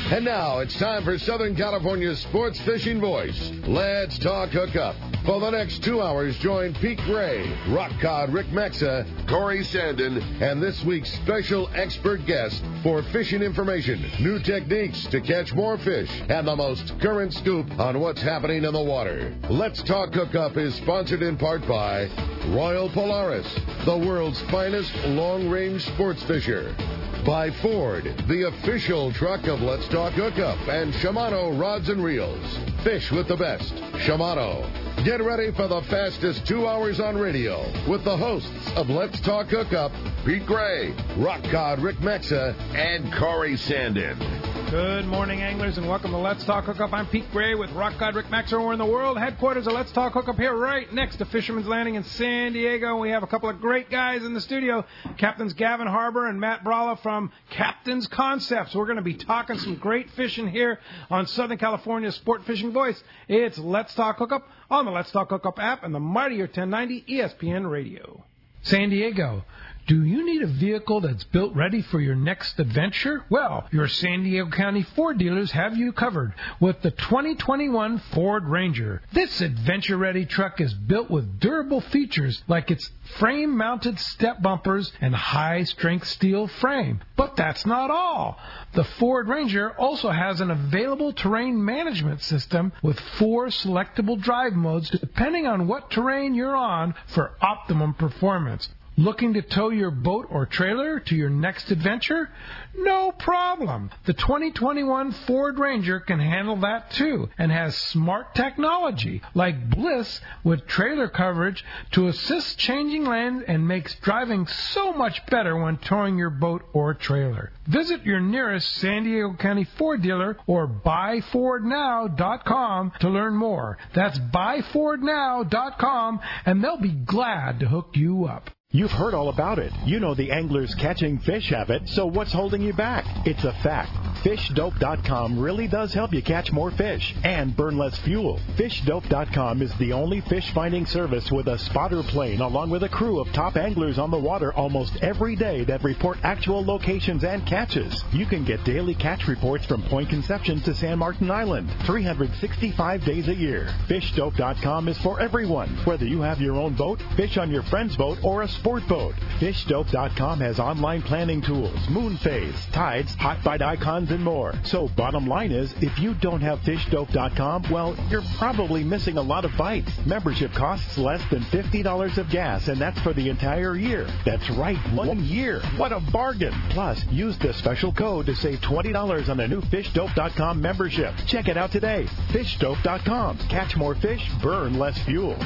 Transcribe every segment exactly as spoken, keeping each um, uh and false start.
And now it's time for Southern California's sports fishing voice. Let's talk hookup. For the next two hours, join Pete Gray, Rock Cod Rick Mexa, Corey Sandin, and this week's special expert guest for fishing information, new techniques to catch more fish, and the most current scoop on what's happening in the water. Let's Talk Hookup is sponsored in part by Royal Polaris, the world's finest long-range sports fisher. By Ford, the official truck of Let's Talk Hookup, and Shimano Rods and Reels. Fish with the best. Shimano. Get ready for the fastest two hours on radio with the hosts of Let's Talk Hookup, Pete Gray, Rock Cod Rick Mexa, and Corey Sandin. Good morning, anglers, and welcome to Let's Talk Hookup. I'm Pete Gray with Rock God Rick Maxer. We're in the world headquarters of Let's Talk Hookup here right next to Fisherman's Landing in San Diego. We have a couple of great guys in the studio, Captains Gavin Harbour and Matt Bralla from Captain's Concepts. We're going to be talking some great fishing here on Southern California's Sport Fishing Voice. It's Let's Talk Hookup on the Let's Talk Hookup app and the mightier ten ninety E S P N Radio. San Diego. Do you need a vehicle that's built ready for your next adventure? Well, your San Diego County Ford dealers have you covered with the twenty twenty-one Ford Ranger. This adventure-ready truck is built with durable features like its frame-mounted step bumpers and high-strength steel frame. But that's not all. The Ford Ranger also has an available terrain management system with four selectable drive modes depending on what terrain you're on for optimum performance. Looking to tow your boat or trailer to your next adventure? No problem. The twenty twenty-one Ford Ranger can handle that too and has smart technology like Bliss with trailer coverage to assist changing lanes and makes driving so much better when towing your boat or trailer. Visit your nearest San Diego County Ford dealer or buy ford now dot com to learn more. That's buy ford now dot com and they'll be glad to hook you up. You've heard all about it. You know the anglers catching fish have it, so what's holding you back? It's a fact. fish dope dot com really does help you catch more fish and burn less fuel. fish dope dot com is the only fish finding service with a spotter plane along with a crew of top anglers on the water almost every day that report actual locations and catches. You can get daily catch reports from Point Conception to San Martin Island, three hundred sixty-five days a year. fish dope dot com is for everyone, whether you have your own boat, fish on your friend's boat, or a sport boat. fish dope dot com has online planning tools, moon phase, tides, hot bite icons, and more. So bottom line is, if you don't have fish dope dot com, well, you're probably missing a lot of bites. Membership costs less than fifty dollars of gas, and that's for the entire year. That's right, one year. What a bargain. Plus, use the special code to save twenty dollars on a new fish dope dot com membership. Check it out today. fish dope dot com. Catch more fish, burn less fuel.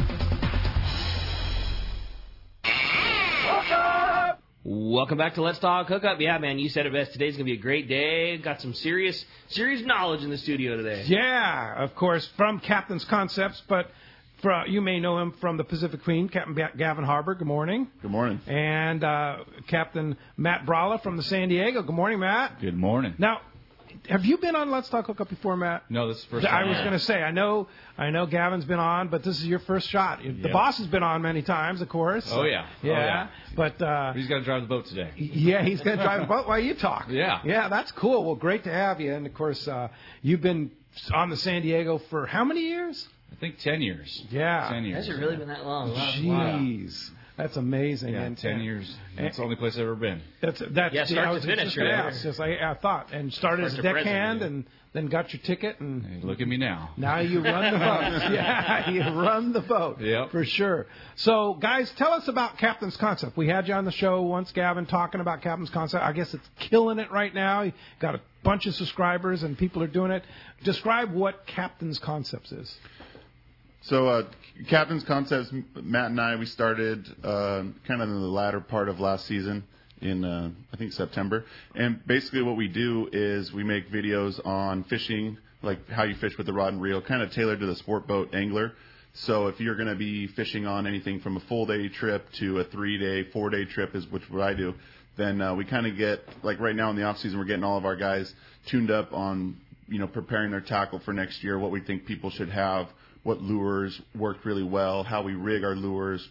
Welcome back to Let's Talk Hookup. Yeah, man, you said it best. Today's going to be a great day. Got some serious, serious knowledge in the studio today. Yeah, of course, from Captain's Concepts, but for, you may know him from the Pacific Queen, Captain Gavin Harbour. Good morning. Good morning. And uh, Captain Matt Bralla from the San Diego. Good morning, Matt. Good morning. Now, have you been on Let's Talk Hookup before, Matt? No, this is the first I time. was going to say, I know I know Gavin's been on, but this is your first shot. The Yep. boss has been on many times, of course. Oh, yeah. Yeah. Oh, yeah. But uh, he's got to drive the boat today. Yeah, he's going to drive the boat while you talk. Yeah. Yeah, that's cool. Well, great to have you. And, of course, uh, you've been on the San Diego for how many years? I think ten years. Yeah. ten years. Has it really been that long? Wow. Jeez. That's amazing. Yeah, and, ten and, years. That's the only place I've ever been. That's that's Yeah, start I to was finish, just right? gonna ask, just like I thought, and started as a Start to deckhand, present, and then got your ticket, and Hey, look at me now. now you run the boat. Yeah, you run the boat. Yep. For sure. So, guys, tell us about Captain's Concept. We had you on the show once, Gavin, talking about Captain's Concept. I guess it's killing it right now. You got a bunch of subscribers, and people are doing it. Describe what Captain's Concepts is. So, uh, Captain's Concepts, Matt and I, we started uh, kind of in the latter part of last season in, uh, I think, September. And basically what we do is we make videos on fishing, like how you fish with the rod and reel, kind of tailored to the sport boat angler. So if you're going to be fishing on anything from a full-day trip to a three-day, four-day trip, is which what I do, then uh, we kind of get, like right now in the off-season, we're getting all of our guys tuned up on, you know, preparing their tackle for next year, what we think people should have, what lures worked really well, how we rig our lures,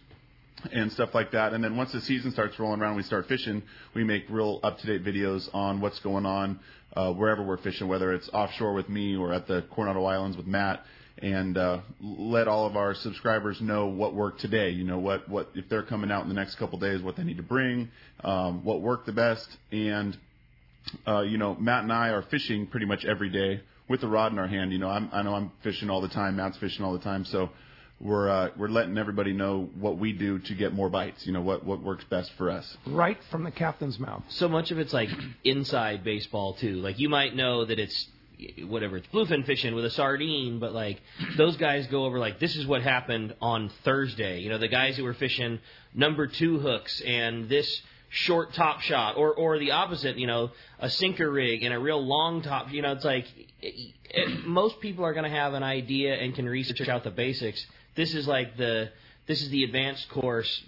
and stuff like that. And then once the season starts rolling around, we start fishing. We make real up-to-date videos on what's going on uh, wherever we're fishing, whether it's offshore with me or at the Coronado Islands with Matt, and uh, let all of our subscribers know what worked today. You know, what, what if they're coming out in the next couple of days, what they need to bring, um, what worked the best. And, uh, you know, Matt and I are fishing pretty much every day with the rod in our hand. You know, I'm, I know I'm fishing all the time. Matt's fishing all the time. So we're uh, we're letting everybody know what we do to get more bites. You know, what, what works best for us. Right from the captain's mouth. So much of it's like inside baseball, too. Like, you might know that it's whatever, it's bluefin fishing with a sardine, but like those guys go over like, this is what happened on Thursday. You know, the guys who were fishing number two hooks and this short top shot, or or the opposite, you know, a sinker rig and a real long top. You know, it's like it, it, most people are going to have an idea and can research out the basics. This is like the this is the advanced course,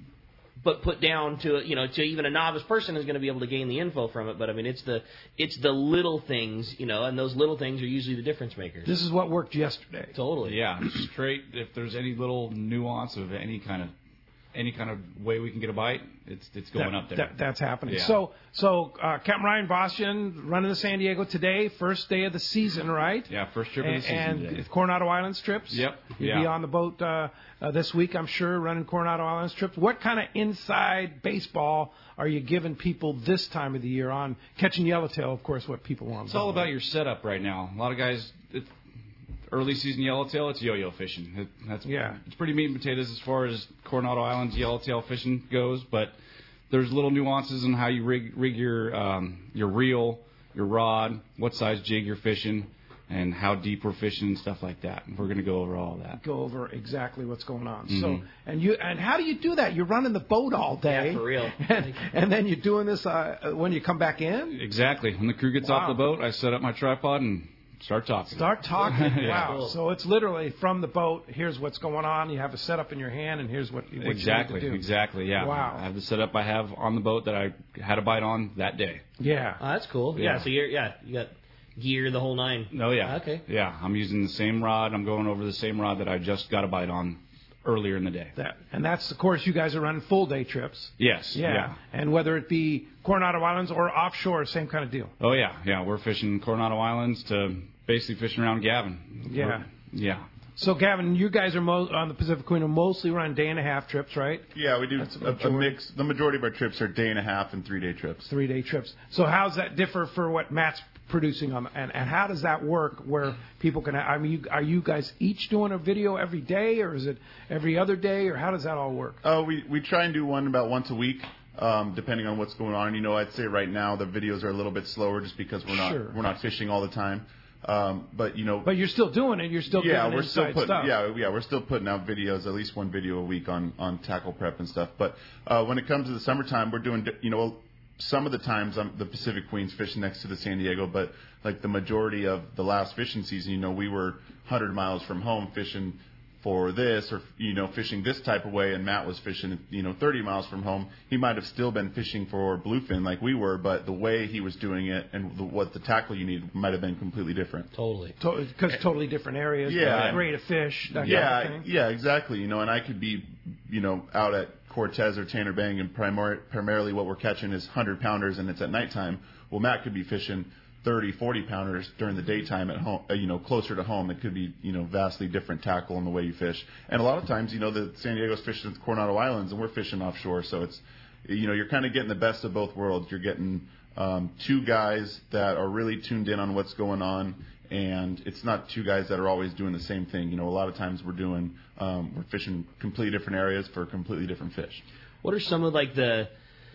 but put down to, you know, to even a novice person is going to be able to gain the info from it. But I mean, it's the it's the little things, you know, and those little things are usually the difference makers. This is what worked yesterday. Totally. Yeah, straight. If there's any little nuance of any kind of any kind of way we can get a bite, it's it's going that, up there. That, that's happening. Yeah. So so uh, Captain Ryan Vossian running the San Diego today, first day of the season, right? Yeah, first trip of the season and today. And Coronado Islands trips. Yep. You'll yeah. be on the boat uh, uh, this week, I'm sure, running Coronado Islands trips. What kind of inside baseball are you giving people this time of the year on catching yellowtail? Of course, what people want. It's all about your setup right now. A lot of guys. It, Early season yellowtail, it's yo-yo fishing. It, that's yeah. It's pretty meat and potatoes as far as Coronado Islands yellowtail fishing goes, but there's little nuances in how you rig, rig your um, your reel, your rod, what size jig you're fishing, and how deep we're fishing and stuff like that. We're going to go over all that. Go over exactly what's going on. Mm-hmm. So and you and how do you do that? You're running the boat all day. Yeah, for real. And, and then you're doing this uh, when you come back in. Exactly. When the crew gets Wow. off the boat, I set up my tripod and start talking. Start talking. Yeah. Wow. Cool. So it's literally from the boat. Here's what's going on. You have a setup in your hand, and here's what, what Exactly. you need to do. Exactly. Yeah. Wow. I have the setup I have on the boat that I had a bite on that day. Yeah. Oh, that's cool. Yeah. Yeah. So you're yeah you got gear the whole nine. Oh yeah. Okay. Yeah. I'm using the same rod. I'm going over the same rod that I just got a bite on earlier in the day. That and that's of course you guys are running full day trips. Yes. Yeah. yeah. And whether it be Coronado Islands or offshore, same kind of deal. Oh yeah. Yeah. We're fishing Coronado Islands to basically fishing around Gavin. Yeah. We're, yeah. So Gavin, you guys are mo- on the Pacific Queen are mostly running day and a half trips, right? Yeah, we do That's the a, a majority. mix. The majority of our trips are day and a half and three day trips. Three day trips. So how's that differ for what Matt's producing on, and, and how does that work where people can? I mean, you, are you guys each doing a video every day, or is it every other day, or how does that all work? Uh, we we try and do one about once a week, um, depending on what's going on. You know, I'd say right now the videos are a little bit slower just because we're not Sure. we're not fishing all the time. Um, but you know, But you're still doing it. You're still yeah, doing we're still inside putting stuff. yeah yeah we're still putting out videos, at least one video a week on on tackle prep and stuff. But uh, when it comes to the summertime, we're doing you know some of the times I'm the Pacific Queen's fishing next to the San Diego, but like the majority of the last fishing season, you know, we were one hundred miles from home fishing for this, or you know, fishing this type of way, and Matt was fishing, you know, thirty miles from home. He might have still been fishing for bluefin like we were, but the way he was doing it and the, what the tackle you need might have been completely different. Totally. Because totally different areas. Yeah. Great of fish. That Yeah, kind of thing. yeah, exactly. You know, and I could be, you know, out at Cortez or Tanner Bang, and primar- primarily what we're catching is one hundred pounders, and it's at nighttime. Well, Matt could be fishing thirty, forty pounders during the daytime at home, uh, you know, closer to home. It could be, you know, vastly different tackle in the way you fish. And a lot of times, you know, the San Diego's fishing at the Coronado Islands, and we're fishing offshore. So it's, you know, you're kind of getting the best of both worlds. You're getting um, two guys that are really tuned in on what's going on, and it's not two guys that are always doing the same thing. You know, a lot of times we're doing, um, we're fishing completely different areas for completely different fish. What are some of like the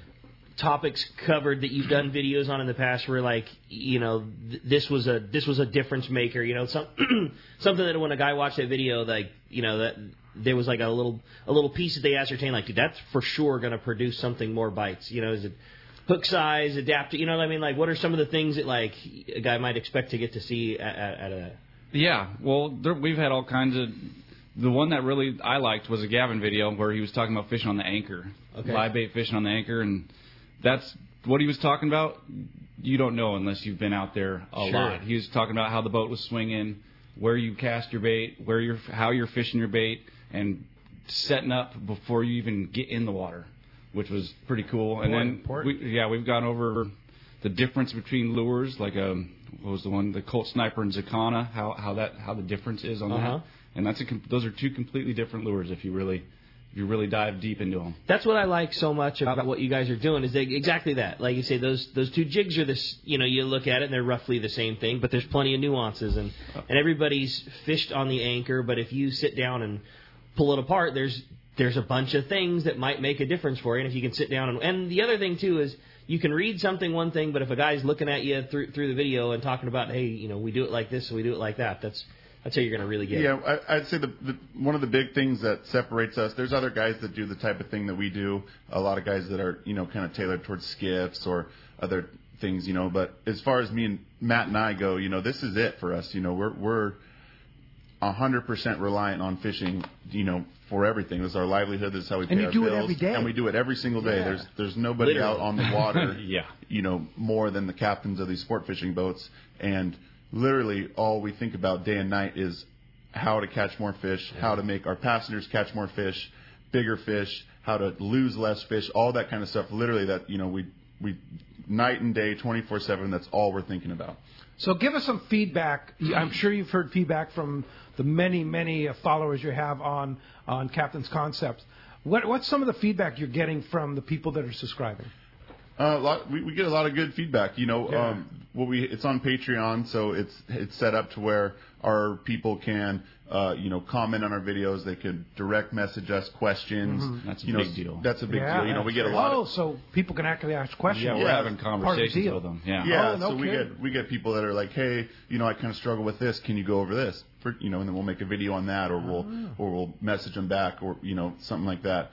topics covered that you've done videos on in the past where like, you know, th- this was a this was a difference maker, you know, some something that when a guy watched that video, like, you know, that there was like a little a little piece that they ascertained, like, dude, that's for sure going to produce something more bites. You know, is it hook size, adapt, you know what I mean? Like, what are some of the things that like a guy might expect to get to see at, at, at a Yeah, well, there, we've had all kinds of. The one that really I liked was a Gavin video where he was talking about fishing on the anchor, Okay. live bait fishing on the anchor, and that's what he was talking about. You don't know unless you've been out there a Sure. lot. He was talking about how the boat was swinging, where you cast your bait, where you're, how you're fishing your bait, and setting up before you even get in the water, which was pretty cool. And Boy, then, important. we, yeah, we've gone over the difference between lures, like a, what was the one, the Colt Sniper and Zakana, how how that how the difference is on Uh-huh. that. And that's a com- those are two completely different lures if you really if you really dive deep into them. That's what I like so much about what you guys are doing is they, exactly that. Like you say, those those two jigs are this. You know, you look at it and they're roughly the same thing, but there's plenty of nuances and and everybody's fished on the anchor. But if you sit down and pull it apart, there's there's a bunch of things that might make a difference for you. And if you can sit down and and the other thing too is you can read something one thing, but if a guy's looking at you through through the video and talking about, hey, you know, we do it like this, so we do it like that. That's That's how you're going to really get yeah, it. I, I'd say the, the one of the big things that separates us. There's other guys that do the type of thing that we do. A lot of guys that are you know kind of tailored towards skiffs or other things, you know. But as far as me and Matt and I go, you know, this is it for us. You know, we're we're a hundred percent reliant on fishing. You know, for everything. This is our livelihood. This is how we pay And you our do it bills. every day. And we do it every single day. Yeah. There's there's nobody Literally. out on the water. Yeah. You know, more than the captains of these sport fishing boats. And literally, all we think about day and night is how to catch more fish, how to make our passengers catch more fish, bigger fish, how to lose less fish, all that kind of stuff. Literally, that you know, we we night and day, twenty-four seven. That's all we're thinking about. So give us some feedback. I'm sure you've heard feedback from the many, many uh, followers you have on on Captain's Concepts. What what's some of the feedback you're getting from the people that are subscribing? Uh, a lot, we, we get a lot of good feedback. You know, Yeah. um, what we it's on Patreon, so it's it's set up to where our people can, uh, you know, comment on our videos. They can direct message us questions. Mm-hmm. That's a you know, big deal. That's a big Yeah. deal. You know, we get a lot Oh, of so people can actually ask questions. Yeah, we're Yeah. having Part of the conversations deal. with them. Yeah. yeah. Oh, no so we kidding. get we get people that are like, hey, you know, I kind of struggle with this. Can you go over this? For you know, and then we'll make a video on that, or we'll Oh. or we'll message them back, or you know, something like that.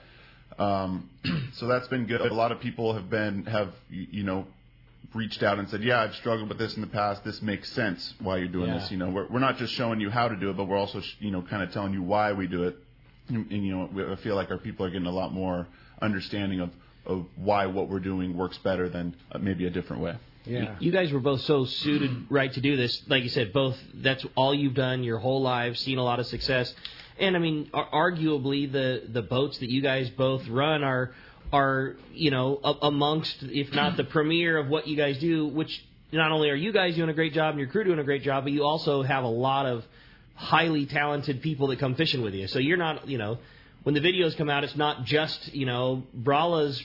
Um, so that's been good. A lot of people have been have you you know. reached out and said, yeah, I've struggled with this in the past. This makes sense why you're doing Yeah. this. You know, we're, we're not just showing you how to do it, but we're also, you know, kind of telling you why we do it. And, and you know, we, I feel like our people are getting a lot more understanding of, of why what we're doing works better than uh, maybe a different way. Yeah. You guys were both so suited right to do this. Like you said, both that's all you've done your whole lives, seen a lot of success. And I mean, ar- arguably the the boats that you guys both run are are, you know, a- amongst, if not the premier of what you guys do, which not only are you guys doing a great job and your crew doing a great job, but you also have a lot of highly talented people that come fishing with you. So you're not, you know, when the videos come out, it's not just, you know, Brala's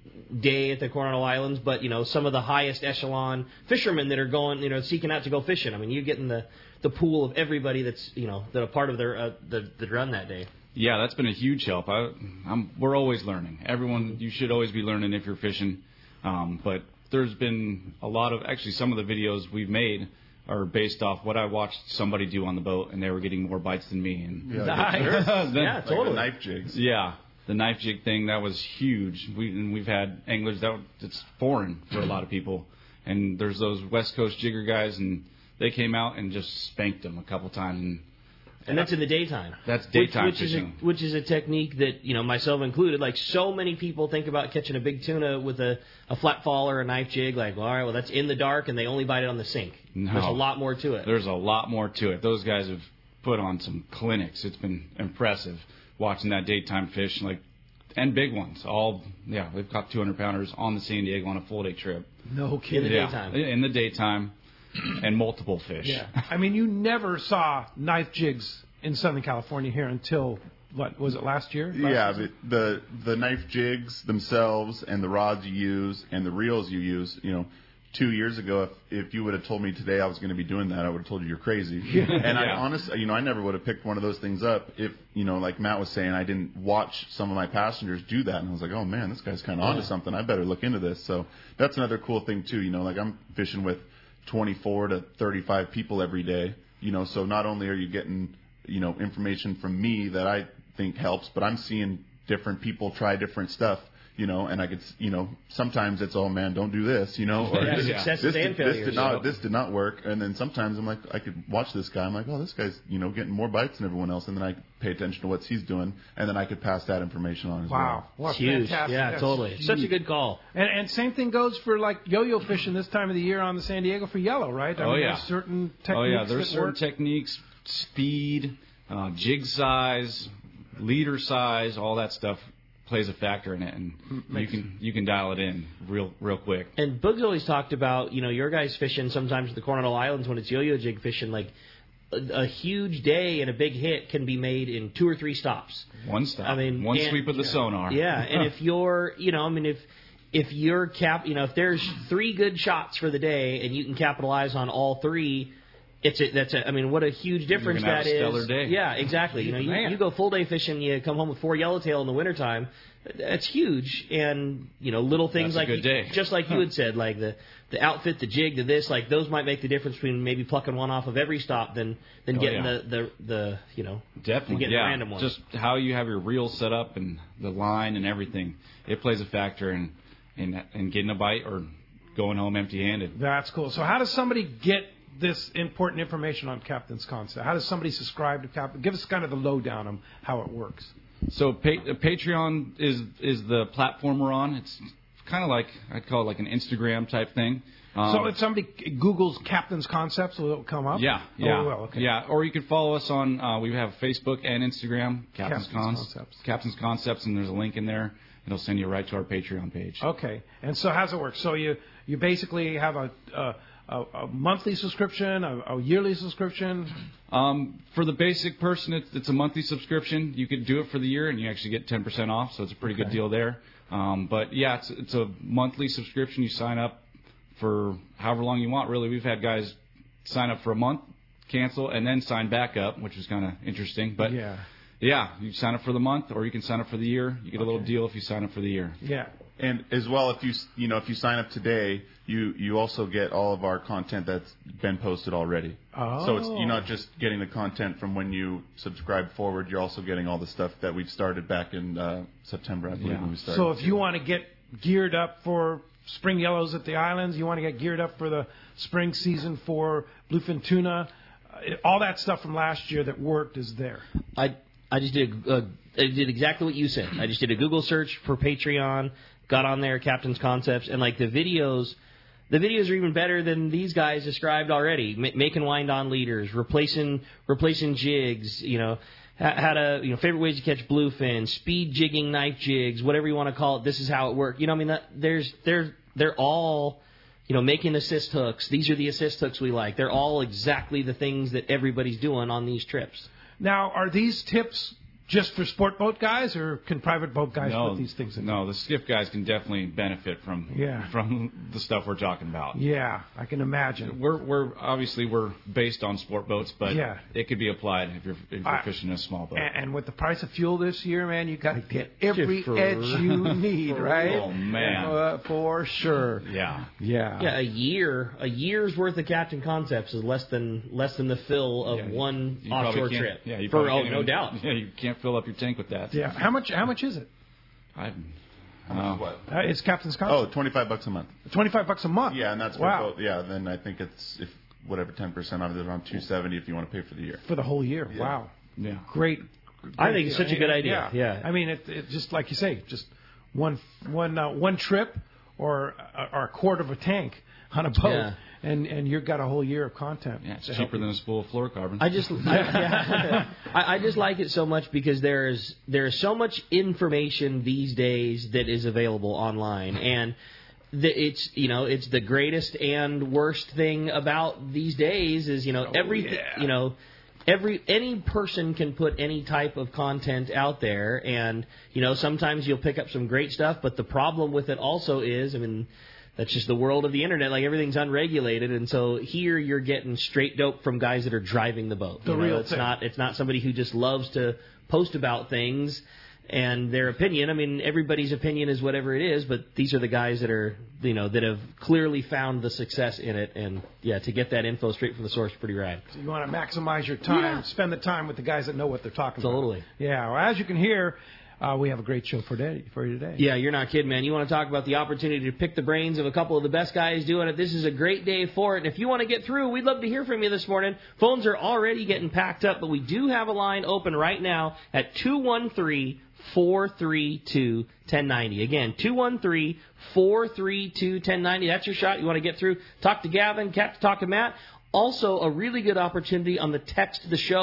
day at the Coronado Islands, but, you know, some of the highest echelon fishermen that are going, you know, seeking out to go fishing. I mean, you're getting the, the pool of everybody that's, you know, that a part of their uh, the, the run that day. Yeah, that's been a huge help. I, I'm, we're always learning. Everyone, you should always be learning if you're fishing. Um, but there's been a lot of, actually, some of the videos we've made are based off what I watched somebody do on the boat, and they were getting more bites than me. And Yeah, Nice. Then- Yeah, like totally. the knife jigs. yeah, the knife jig thing, that was huge. We, and we've had anglers that it's foreign for a lot of people. And there's those West Coast jigger guys, and they came out and just spanked them a couple times. And And that's in the daytime. That's daytime which, which fishing. Is a, which is a technique that, you know, myself included, like so many people think about catching a big tuna with a, a flat fall or a knife jig. Like, well, all right, well, that's in the dark, and they only bite it on the sink. No. There's a lot more to it. There's a lot more to it. Those guys have put on some clinics. It's been impressive watching that daytime fish, like, and big ones. All, yeah, they've caught two hundred pounders on the San Diego on a full day trip. No In kidding. the yeah, daytime. in the daytime, and multiple fish. Yeah. I mean, you never saw knife jigs in Southern California here until, what, was it last year? Last Yeah, season? but the the knife jigs themselves and the rods you use and the reels you use, you know, two years ago, if, if you would have told me today I was going to be doing that, I would have told you you're crazy. And I Yeah. honestly, you know, I never would have picked one of those things up if, you know, like Matt was saying, I didn't watch some of my passengers do that. And I was like, oh, man, this guy's kind of onto something. I better look into this. So that's another cool thing, too. You know, like I'm fishing with twenty-four to thirty-five people every day, you know, so not only are you getting, you know, information from me that I think helps, but I'm seeing different people try different stuff, you know, and I could, you know, sometimes it's, oh man, don't do this, you know, or Yeah, this, successes this, and did, this failures, did not, yeah. this did not work. And then sometimes I'm like, I could watch this guy. I'm like, oh, this guy's, you know, getting more bites than everyone else. And then I pay attention to what he's doing. And then I could pass that information on as Wow. well. What It's huge. fantastic. Yeah, That's totally. huge. Such a good call. And, and same thing goes for like yo-yo fishing this time of the year on the San Diego for yellow, right? I Oh, mean, yeah. There's certain techniques Oh, yeah, there's that certain work. techniques, speed, uh, jig size, leader size, all that stuff plays a factor in it, and you can you can dial it in real real quick. And Boog's always talked about, you know, your guys fishing sometimes in the Coronado Islands when it's yo-yo jig fishing, like a, a huge day and a big hit can be made in two or three stops. One stop. I mean, one and, sweep of the yeah, sonar. Yeah, and if you're, you know, I mean, if if you're cap, you know, if there's three good shots for the day and you can capitalize on all three. It's a, that's a, I mean, what a huge difference You're gonna that have a stellar is. Day. Yeah, exactly. You know, you, you go full day fishing, you come home with four yellowtail in the wintertime. That's huge. And, you know, little things That's a like, good day. just like you had said, like the, the outfit, the jig, the this, like those might make the difference between maybe plucking one off of every stop than, than Oh, getting yeah. the, the, the, you know, Definitely, getting yeah. a random one. Just how you have your reel set up and the line and everything, it plays a factor in, in, in getting a bite or going home empty-handed. That's cool. So how does somebody get this important information on Captain's Concept? How does somebody subscribe to Captain? Give us kind of the lowdown on how it works. So pa- Patreon is is the platform we're on. It's kind of like, I'd call it like an Instagram type thing. Um, so if somebody Googles Captain's Concepts, will it come up? Yeah, yeah, Oh, well, okay. yeah. Or you can follow us on. Uh, we have Facebook and Instagram, Captain's, Captain's Cons- Concepts. Captain's Concepts, and there's a link in there. It'll send you right to our Patreon page. Okay. And so how's it work? So you you basically have a a, a, a monthly subscription, a, a yearly subscription. Um, for the basic person, it's, it's a monthly subscription. You could do it for the year, and you actually get ten percent off, so it's a pretty Okay. good deal there. Um, but, yeah, it's, it's a monthly subscription. You sign up for however long you want, really. We've had guys sign up for a month, cancel, and then sign back up, which is kind of interesting. But, Yeah. yeah, you sign up for the month, or you can sign up for the year. You get a little Okay. deal if you sign up for the year. Yeah. And as well, if you you know if you sign up today, you you also get all of our content that's been posted already. Oh. So it's you're not just getting the content from when you subscribe forward. You're also getting all the stuff that we've started back in uh, September, I believe, Yeah. when we started. So if you want to get geared up for spring yellows at the islands, you want to get geared up for the spring season for bluefin tuna, uh, all that stuff from last year that worked is there. I I just did uh, I did exactly what you said. I just did a Google search for Patreon, got on there, Captain's Concepts, and like the videos, the videos are even better than these guys described already. M- making wind-on leaders, replacing replacing jigs, you know, ha- how to you know favorite ways to catch bluefin, speed jigging knife jigs, whatever you want to call it. This is how it works. You know, I mean, that, there's they're they're all. You know, making assist hooks. These are the assist hooks we like. They're all exactly the things that everybody's doing on these trips. Now, are these tips just for sport boat guys, or can private boat guys No, put these things in? no, the skiff guys can definitely benefit from Yeah. from the stuff we're talking about. Yeah, I can imagine. We're we're obviously we're based on sport boats, but Yeah. it could be applied if you're if you're I- fishing a small boat. And, and with the price of fuel this year, man, you got to get every For- edge you need, right? Oh, man. Uh, for sure. yeah, Yeah. Yeah, a year, a year's worth of Captain Concepts is less than less than the fill of Yeah, you- one you probably offshore can't- trip. Yeah, you For probably oh, can't no even- doubt. Yeah, you can't fill up your tank with that. Yeah. How much? How much is it? I, How much is what? Uh, it's Captain's Oh, Concept. twenty-five bucks a month. twenty-five bucks a month. Yeah, and that's for wow both. Yeah, then I think it's if whatever ten percent of it is around two seventy if you want to pay for the year. for the whole year. Yeah. Wow. yeah. Great. I great think it's deal. such a good idea. Yeah. I mean, it, it just like you say, just one one uh, one trip or a, or a quarter of a tank on a boat, Yeah. and and you've got a whole year of content. Yeah, it's to help cheaper than a spool of fluorocarbon. I just, I, yeah. I, I just like it so much because there's there's so much information these days that is available online, and the, it's you know it's the greatest and worst thing about these days is you know everything yeah. you know. Every any person can put any type of content out there, and you know sometimes you'll pick up some great stuff. But the problem with it also is, I mean, that's just the world of the internet. Like everything's unregulated, and so here you're getting straight dope from guys that are driving the boat. The You know, real it's thing. not it's not somebody who just loves to post about things and their opinion. I mean, everybody's opinion is whatever it is, but these are the guys that are you know that have clearly found the success in it, and yeah, to get that info straight from the source, pretty rad. So you want to maximize your time, Yeah. spend the time with the guys that know what they're talking Totally. about. Yeah. Well, as you can hear, uh, we have a great show for today for you today. Yeah, you're not kidding, man. You want to talk about the opportunity to pick the brains of a couple of the best guys doing it. This is a great day for it. And if you want to get through, we'd love to hear from you this morning. Phones are already getting packed up, but we do have a line open right now at two one three, four three two, one oh nine oh. Again, two one three, four three two, one oh nine oh. That's your shot. You want to get through. Talk to Gavin, Cap- talk to Matt. Also, a really good opportunity on the text the show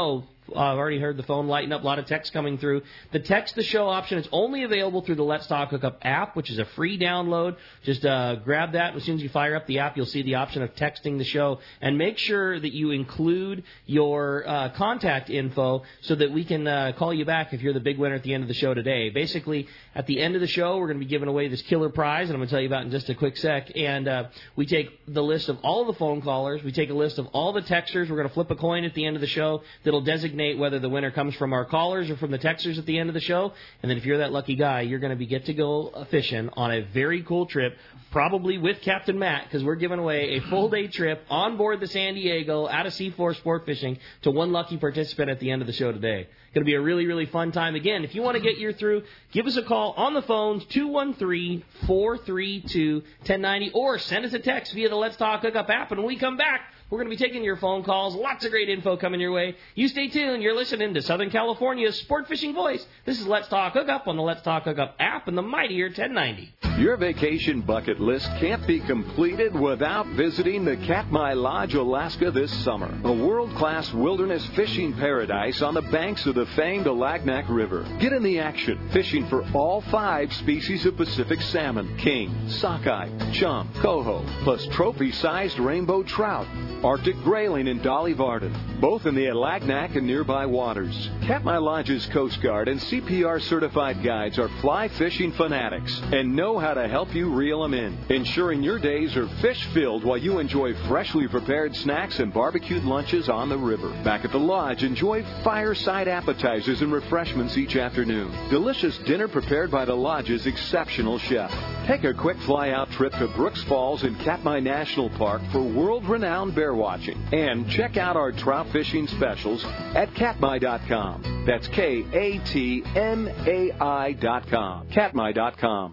uh, I've already heard the phone lighten up. A lot of text coming through. The text the show option is only available through the Let's Talk Hookup app, which is a free download. Just uh, grab that. As soon as you fire up the app, you'll see the option of texting the show. And make sure that you include your uh, contact info so that we can uh, call you back if you're the big winner at the end of the show today. Basically, at the end of the show, we're going to be giving away this killer prize, and I'm going to tell you about it in just a quick sec. And uh, we take the list of all of the phone callers. We take a list of all the texters. We're going to flip a coin at the end of the show that'll designate whether the winner comes from our callers or from the texters at the end of the show. And then if you're that lucky guy, you're going to be get to go fishing on a very cool trip, probably with Captain Matt, because we're giving away a full-day trip on board the San Diego out of C four Sport Fishing to one lucky participant at the end of the show today. Going to be a really, really fun time. Again, if you want to get your through, give us a call on the phones, two one three, four three two, one oh nine oh, or send us a text via the Let's Talk Hookup app. And when we come back, we're going to be taking your phone calls. Lots of great info coming your way. You stay tuned. You're listening to Southern California's Sport Fishing Voice. This is Let's Talk Hookup on the Let's Talk Hookup app and the mightier ten ninety. Your vacation bucket list can't be completed without visiting the Katmai Lodge, Alaska this summer. A world-class wilderness fishing paradise on the banks of the famed Alagnak River. Get in the action, fishing for all five species of Pacific salmon, king, sockeye, chum, coho, plus trophy-sized rainbow trout, Arctic grayling, and Dolly Varden, both in the Alagnak and nearby waters. Katmai Lodge's Coast Guard and C P R-certified guides are fly fishing fanatics and know how to help you reel them in, ensuring your days are fish-filled while you enjoy freshly prepared snacks and barbecued lunches on the river. Back at the lodge, enjoy fireside appetizers and refreshments each afternoon. Delicious dinner prepared by the lodge's exceptional chef. Take a quick fly-out trip to Brooks Falls in Katmai National Park for world-renowned bear watching. And check out our trout fishing specials at katmai dot com. That's K A T M A I dot com. katmai dot com.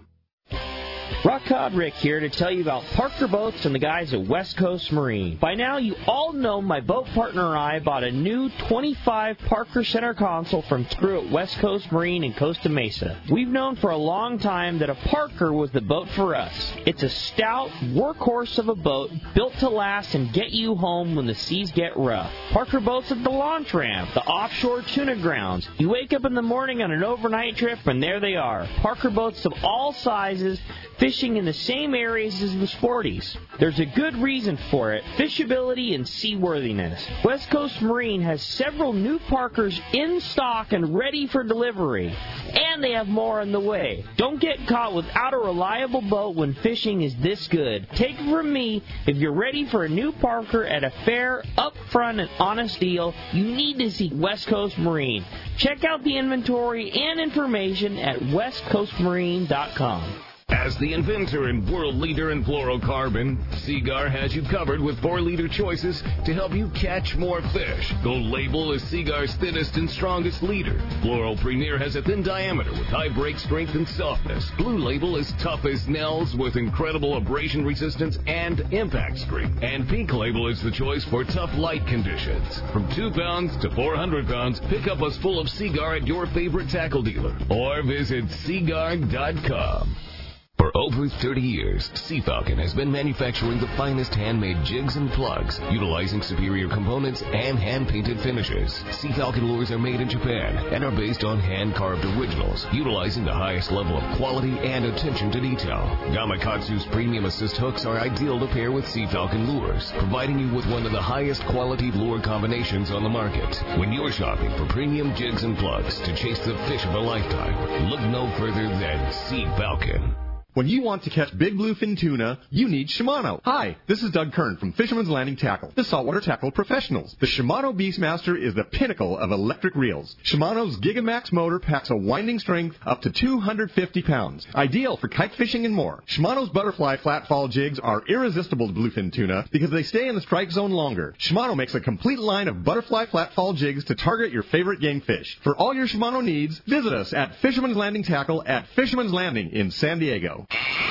Rock Cod Rick here to tell you about Parker Boats and the guys at West Coast Marine. By now, you all know my boat partner and I bought a new twenty-five Parker center console from crew at West Coast Marine in Costa Mesa. We've known for a long time that a Parker was the boat for us. It's a stout workhorse of a boat built to last and get you home when the seas get rough. Parker Boats at the launch ramp, the offshore tuna grounds. You wake up in the morning on an overnight trip and there they are. Parker Boats of all sizes, fishing in the same areas as the sporties. There's a good reason for it, fishability and seaworthiness. West Coast Marine has several new Parkers in stock and ready for delivery. And they have more on the way. Don't get caught without a reliable boat when fishing is this good. Take it from me, if you're ready for a new Parker at a fair, upfront, and honest deal, you need to see West Coast Marine. Check out the inventory and information at west coast marine dot com. As the inventor and world leader in fluorocarbon, Seagar has you covered with four-liter choices to help you catch more fish. Gold Label is Seagar's thinnest and strongest leader. Fluoro Premier has a thin diameter with high break strength and softness. Blue Label is tough as nails with incredible abrasion resistance and impact strength. And Pink Label is the choice for tough light conditions. From two pounds to four hundred pounds, pick up a full of Seagar at your favorite tackle dealer or visit seagar dot com. For over thirty years, Sea Falcon has been manufacturing the finest handmade jigs and plugs, utilizing superior components and hand-painted finishes. Sea Falcon lures are made in Japan and are based on hand-carved originals, utilizing the highest level of quality and attention to detail. Gamakatsu's premium assist hooks are ideal to pair with Sea Falcon lures, providing you with one of the highest quality lure combinations on the market. When you're shopping for premium jigs and plugs to chase the fish of a lifetime, look no further than Sea Falcon. When you want to catch big bluefin tuna, you need Shimano. Hi, this is Doug Kern from Fisherman's Landing Tackle, the saltwater tackle professionals. The Shimano Beastmaster is the pinnacle of electric reels. Shimano's Gigamax motor packs a winding strength up to two hundred fifty pounds, ideal for kite fishing and more. Shimano's butterfly flatfall jigs are irresistible to bluefin tuna because they stay in the strike zone longer. Shimano makes a complete line of butterfly flatfall jigs to target your favorite game fish. For all your Shimano needs, visit us at Fisherman's Landing Tackle at Fisherman's Landing in San Diego.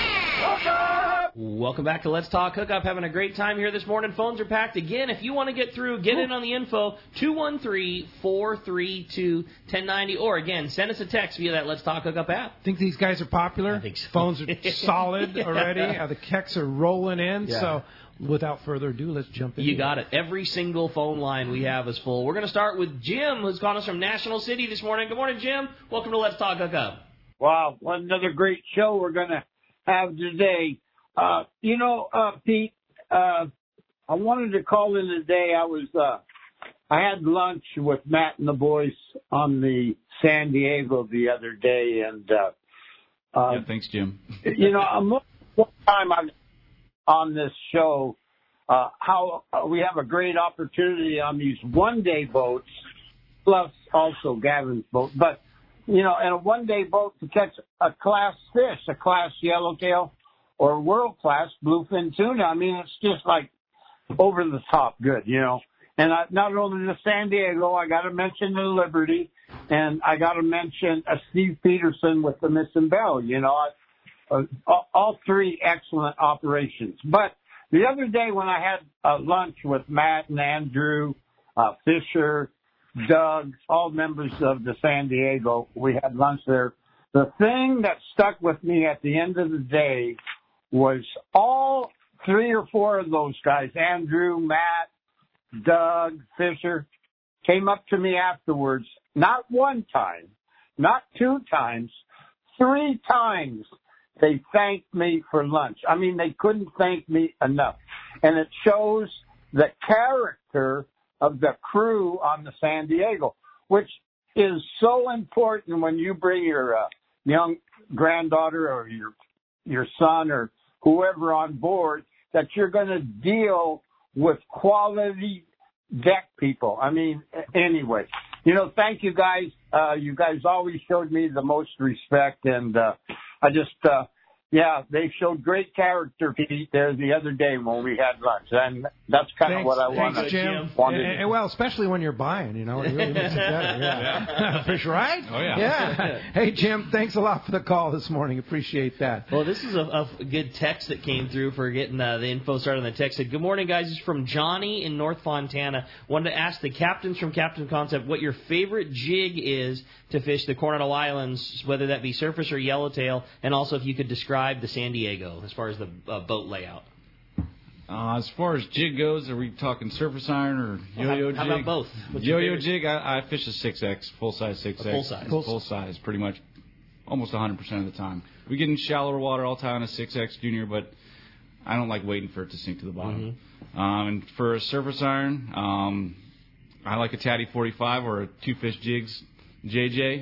Welcome back to Let's Talk Hookup. Having a great time here this morning. Phones are packed again. If you want to get through, get in on the info, two one three, four three two, one oh nine oh. Or, again, send us a text via that Let's Talk Hookup app. Think these guys are popular? I think so. Phones are solid already. Uh, the checks are rolling in. Yeah. So without further ado, let's jump in. You got it. Every single phone line we have is full. We're going to start with Jim, who's calling us from National City this morning. Good morning, Jim. Welcome to Let's Talk Hook Up. Wow, what another great show we're going to have today. Uh, you know, uh, Pete, uh, I wanted to call in today. I was, uh, I had lunch with Matt and the boys on the San Diego the other day, and uh, uh, yeah, thanks, Jim. You know, I'm one time I'm on this show, uh, how uh, we have a great opportunity on these one-day boats, plus also Gavin's boat, but you know, in a one-day boat to catch a class fish, a class yellowtail or world-class bluefin tuna. I mean, it's just like over the top good, you know. And I, not only the San Diego, I got to mention the Liberty, and I got to mention uh, Steve Peterson with the Missing Bell. You know, I, uh, all, all three excellent operations. But the other day when I had uh, lunch with Matt and Andrew, uh, Fisher, Doug, all members of the San Diego, we had lunch there. The thing that stuck with me at the end of the day was all three or four of those guys, Andrew, Matt, Doug, Fisher, came up to me afterwards, not one time, not two times, three times they thanked me for lunch. I mean, they couldn't thank me enough. And it shows the character of the crew on the San Diego, which is so important when you bring your uh, young granddaughter or your your son or whoever on board, that you're going to deal with quality deck people. I mean, anyway, you know, thank you guys. Uh, you guys always showed me the most respect, and uh, I just, uh, yeah, they showed great character, Pete, there the other day when we had lunch, and that's kind of what I wanted. Thanks, Jim. wanted and, and, well, especially when you're buying, you know, it really makes it better. Yeah. Fish, right? Oh, yeah. Yeah. Hey, Jim, thanks a lot for the call this morning. Appreciate that. Well, this is a, a good text that came through for getting uh, the info started on the text. Said, good morning, guys. This is from Johnny in North Fontana. Wanted to ask the captains from Captain Concept what your favorite jig is to fish the Coronado Islands, whether that be surface or yellowtail, and also if you could describe the San Diego as far as the uh, boat layout. Uh, as far as jig goes, are we talking surface iron or yo-yo how, how jig? about both? What's Yo-yo jig, I, I fish a six X, full-size six X. A full size. Full, full size, pretty much almost one hundred percent of the time. We get in shallower water, I'll tie on a six X Junior, but I don't like waiting for it to sink to the bottom. Mm-hmm. Um, and for a surface iron, um, I like a Tatty forty-five or a two-fish jigs J J.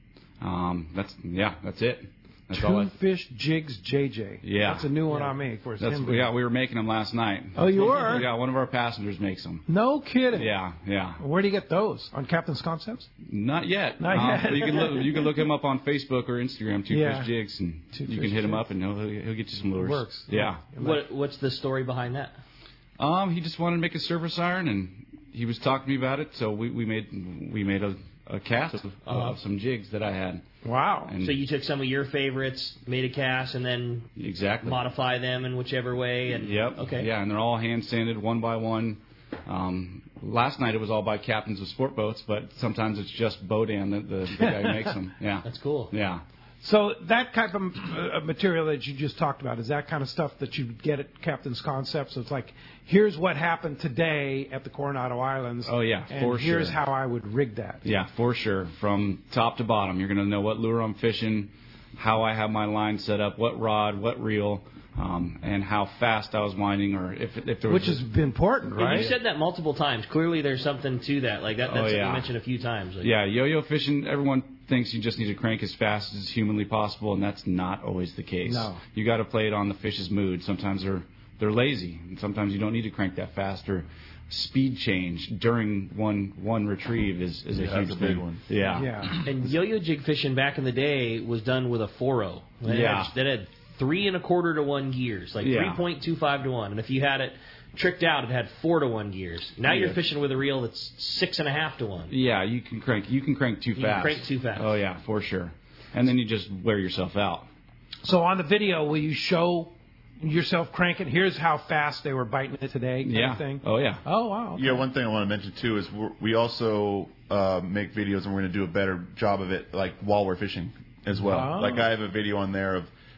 Um, that's, yeah, that's it. That's Two all I, Fish Jigs J J. Yeah. That's a new one yeah. on me. For That's, Simba. yeah, we were making them last night. Oh, you were? Yeah, one of our passengers makes them. No kidding. Yeah, yeah. Where do you get those? On Captain's Concepts? Not yet. Not um, yet. But you can look, you can look him up on Facebook or Instagram, Two Yeah. Fish Jigs, and Two you Fish can hit him Jigs. up, and he'll he'll get you some lures. Works. Yeah. What What's the story behind that? Um, he just wanted to make a surface iron, and he was talking to me about it, so we, we made we made a, a cast of, Uh-huh. of some jigs that I had. Wow. And So you took some of your favorites, made a cast, and then exactly modify them in whichever way. And Yep. Okay. Yeah, and they're all hand sanded one by one. Um, last night it was all by captains of sport boats, but sometimes it's just Bodan, the, the, the guy who makes them. Yeah. That's cool. Yeah. So that type of uh, material that you just talked about, is that kind of stuff that you get at Captain's Concept? So it's like, here's what happened today at the Coronado Islands. Oh, yeah, and for here's sure. how I would rig that. Yeah, for sure. From top to bottom, you're going to know what lure I'm fishing, how I have my line set up, what rod, what reel, um, and how fast I was winding, or if if there was. Which is important, And right? you've said that multiple times. Clearly, there's something to that. Like that. That's Oh, what yeah. you mentioned a few times. Like, Yeah, yo-yo fishing, everyone thinks you just need to crank as fast as humanly possible, and that's not always the case. No. You got to play it on the fish's mood. Sometimes they're they're lazy, and sometimes you don't need to crank that fast. Or speed change during one one retrieve is, is a Yeah, huge that's a big thing. one. Yeah. Yeah. And yo-yo jig fishing back in the day was done with a four oh. That Yeah. had, that had three and a quarter to one gears, like Yeah. three point two five to one. And if you had it tricked out, it had four to one gears. Now Yeah. you're fishing with a reel that's six and a half to one. Yeah, you can crank. You can crank too You can fast. crank too fast. Oh yeah, for sure. And then you just wear yourself out. So on the video, will you show yourself cranking? Here's how fast they were biting it today, kind Yeah. of thing? Oh yeah. Oh, wow. Okay. Yeah, one thing I want to mention too is we're, we also uh, make videos, and we're going to do a better job of it, like while we're fishing as well. Oh. Like I have a video on there of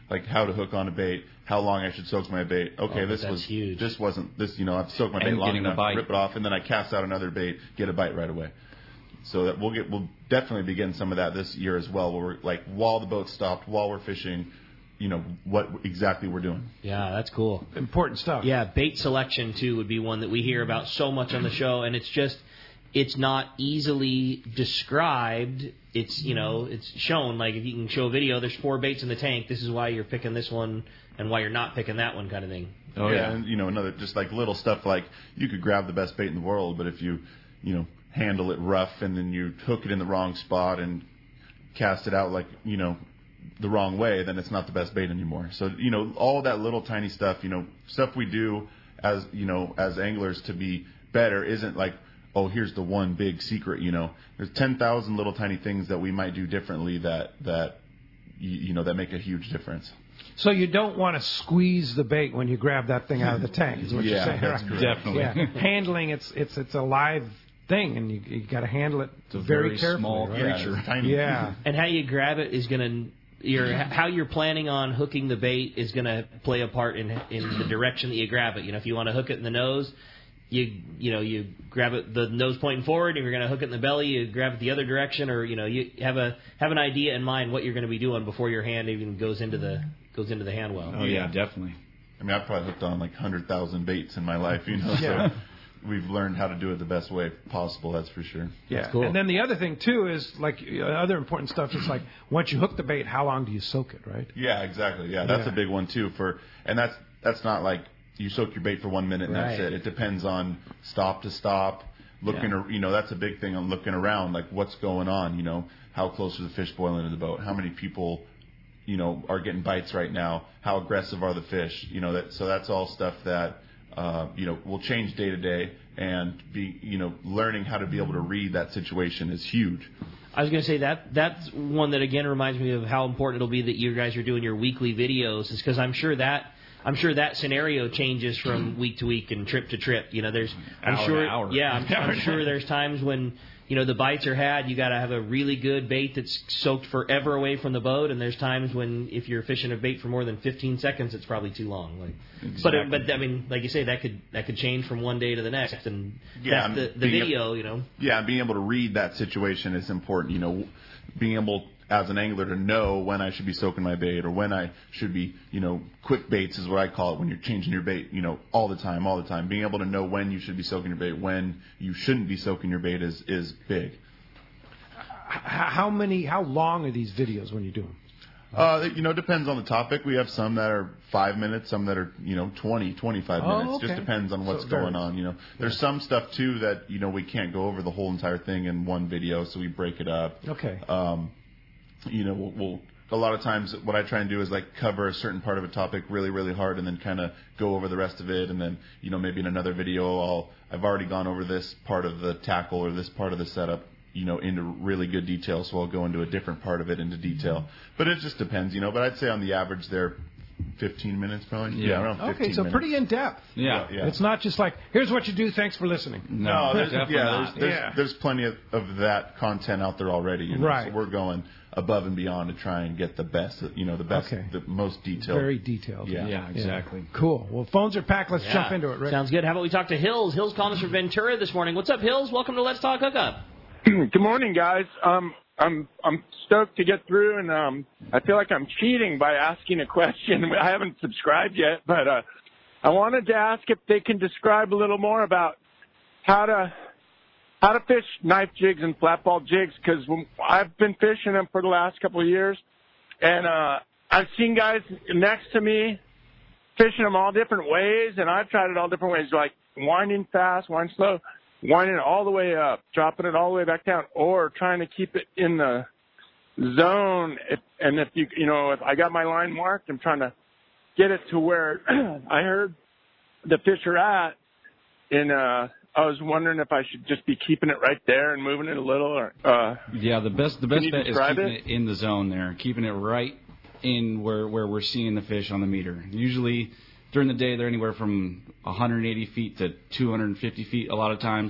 like how to hook on a bait, how long I should soak my bait. Okay, Oh, this that's was huge. this wasn't this. You know, I've soaked my bait And long getting the enough, bite. rip it off, and then I cast out another bait, get a bite right away. So that we'll get we'll definitely begin some of that this year as well. Where we're like while the boat's stopped, while we're fishing, you know what exactly we're doing. Yeah, that's cool. Important stuff. Yeah, bait selection too would be one that we hear about so much on the show, and it's just it's not easily described. It's you know it's shown, like if you can show a video, there's four baits in the tank. This is why you're picking this one and why you're not picking that one, kind of thing. Oh yeah, yeah. And you know another just like little stuff like you could grab the best bait in the world, but if you you know handle it rough and then you hook it in the wrong spot and cast it out like you know the wrong way, then it's not the best bait anymore. So you know all that little tiny stuff, you know stuff we do as you know as anglers to be better isn't like, oh, here's the one big secret. You know, there's ten thousand little tiny things that we might do differently that that you, you know that make a huge difference. So you don't want to squeeze the bait when you grab that thing out of the tank, is what yeah, you're saying. that's right? correct. Definitely. Yeah. Handling, it's it's it's a live thing, and you you got to handle it It's a very, very carefully. small right? creature. Yeah, it's tiny. Yeah. And how you grab it is going to your how you're planning on hooking the bait is going to play a part in in the direction that you grab it. You know, if you want to hook it in the nose, you you know you grab it the nose pointing forward. If you're going to hook it in the belly, you grab it the other direction, or you know you have a have an idea in mind what you're going to be doing before your hand even goes into the goes into the hand well. Oh yeah, definitely. I mean, I've probably hooked on like one hundred thousand baits in my life, you know, Yeah. so we've learned how to do it the best way possible, that's for sure. Yeah. That's cool. And then the other thing, too, is like uh, other important stuff is like once you hook the bait, how long do you soak it, right? Yeah, exactly. Yeah, that's Yeah. a big one, too. For And that's that's not like you soak your bait for one minute and that's Right. it. It depends on stop to stop, looking, Yeah. ar- you know, that's a big thing on looking around, like what's going on, you know, how close are the fish boiling in the boat, how many people, you know, are getting bites right now, how aggressive are the fish, you know, that so that's all stuff that, uh, you know, will change day to day, and be, you know, learning how to be able to read that situation is huge. I was going to say that that's one that again reminds me of how important it'll be that you guys are doing your weekly videos, is because I'm sure that I'm sure that scenario changes from week to week and trip to trip. You know, there's I'm Hour to sure hour. yeah I'm, I'm sure there's times when you know the bites are had. You got to have a really good bait that's soaked forever away from the boat, and there's times when if you're fishing a bait for more than fifteen seconds, it's probably too long. Like, Exactly. but but I mean, like you say, that could that could change from one day to the next, and Yeah, that's the the being a- video, you know. Yeah, being able to read that situation is important. You know, being able as an angler to know when I should be soaking my bait or when I should be, you know, quick baits is what I call it, when you're changing your bait, you know, all the time, all the time. Being able to know when you should be soaking your bait, when you shouldn't be soaking your bait is, is big. H- How many, how long are these videos when you do them? Uh, you know, depends on the topic. We have some that are five minutes, some that are, you know, twenty, twenty-five Oh, minutes. okay. Just depends on So what's it going varies. on, you know. There's some stuff, too, that, you know, we can't go over the whole entire thing in one video, so we break it up. Okay. Um, you know, we'll, we'll a lot of times what I try and do is like cover a certain part of a topic really, really hard, and then kind of go over the rest of it, and then you know maybe in another video I'll I've already gone over this part of the tackle or this part of the setup, you know, into really good detail, so I'll go into a different part of it into detail. But it just depends, you know. But I'd say on the average they're fifteen minutes probably. Yeah. around fifteen Okay, so minutes. pretty in depth. Yeah. Yeah. It's not just like, here's what you do, thanks for listening. No, there's, definitely yeah, not. there's, there's, Yeah. there's plenty of, of that content out there already. You know? Right. So we're going above and beyond to try and get the best, you know, the best, Okay. the most detailed. Very detailed. Yeah. Yeah, exactly. Cool. Well, phones are packed. Let's Yeah. jump into it, Rick. Sounds good. How about we talk to Hills? Hills calling us from Ventura this morning. What's up, Hills? Welcome to Let's Talk Hookup. Good morning, guys. Um, I'm I'm stoked to get through, and um, I feel like I'm cheating by asking a question. I haven't subscribed yet, but uh, I wanted to ask if they can describe a little more about how to how to fish knife jigs and flat ball jigs, because I've been fishing them for the last couple of years, and uh, I've seen guys next to me fishing them all different ways, and I've tried it all different ways, like winding fast, winding slow, winding it all the way up, dropping it all the way back down, or trying to keep it in the zone. If, and if you, you know, if I got my line marked, I'm trying to get it to where I heard the fish are at, and uh, I was wondering if I should just be keeping it right there and moving it a little, or uh, Yeah, the best the Can best you bet is describe keeping it? it in the zone there, keeping it right in where where we're seeing the fish on the meter. Usually during the day they're anywhere from one hundred eighty feet to two hundred fifty feet a lot of times,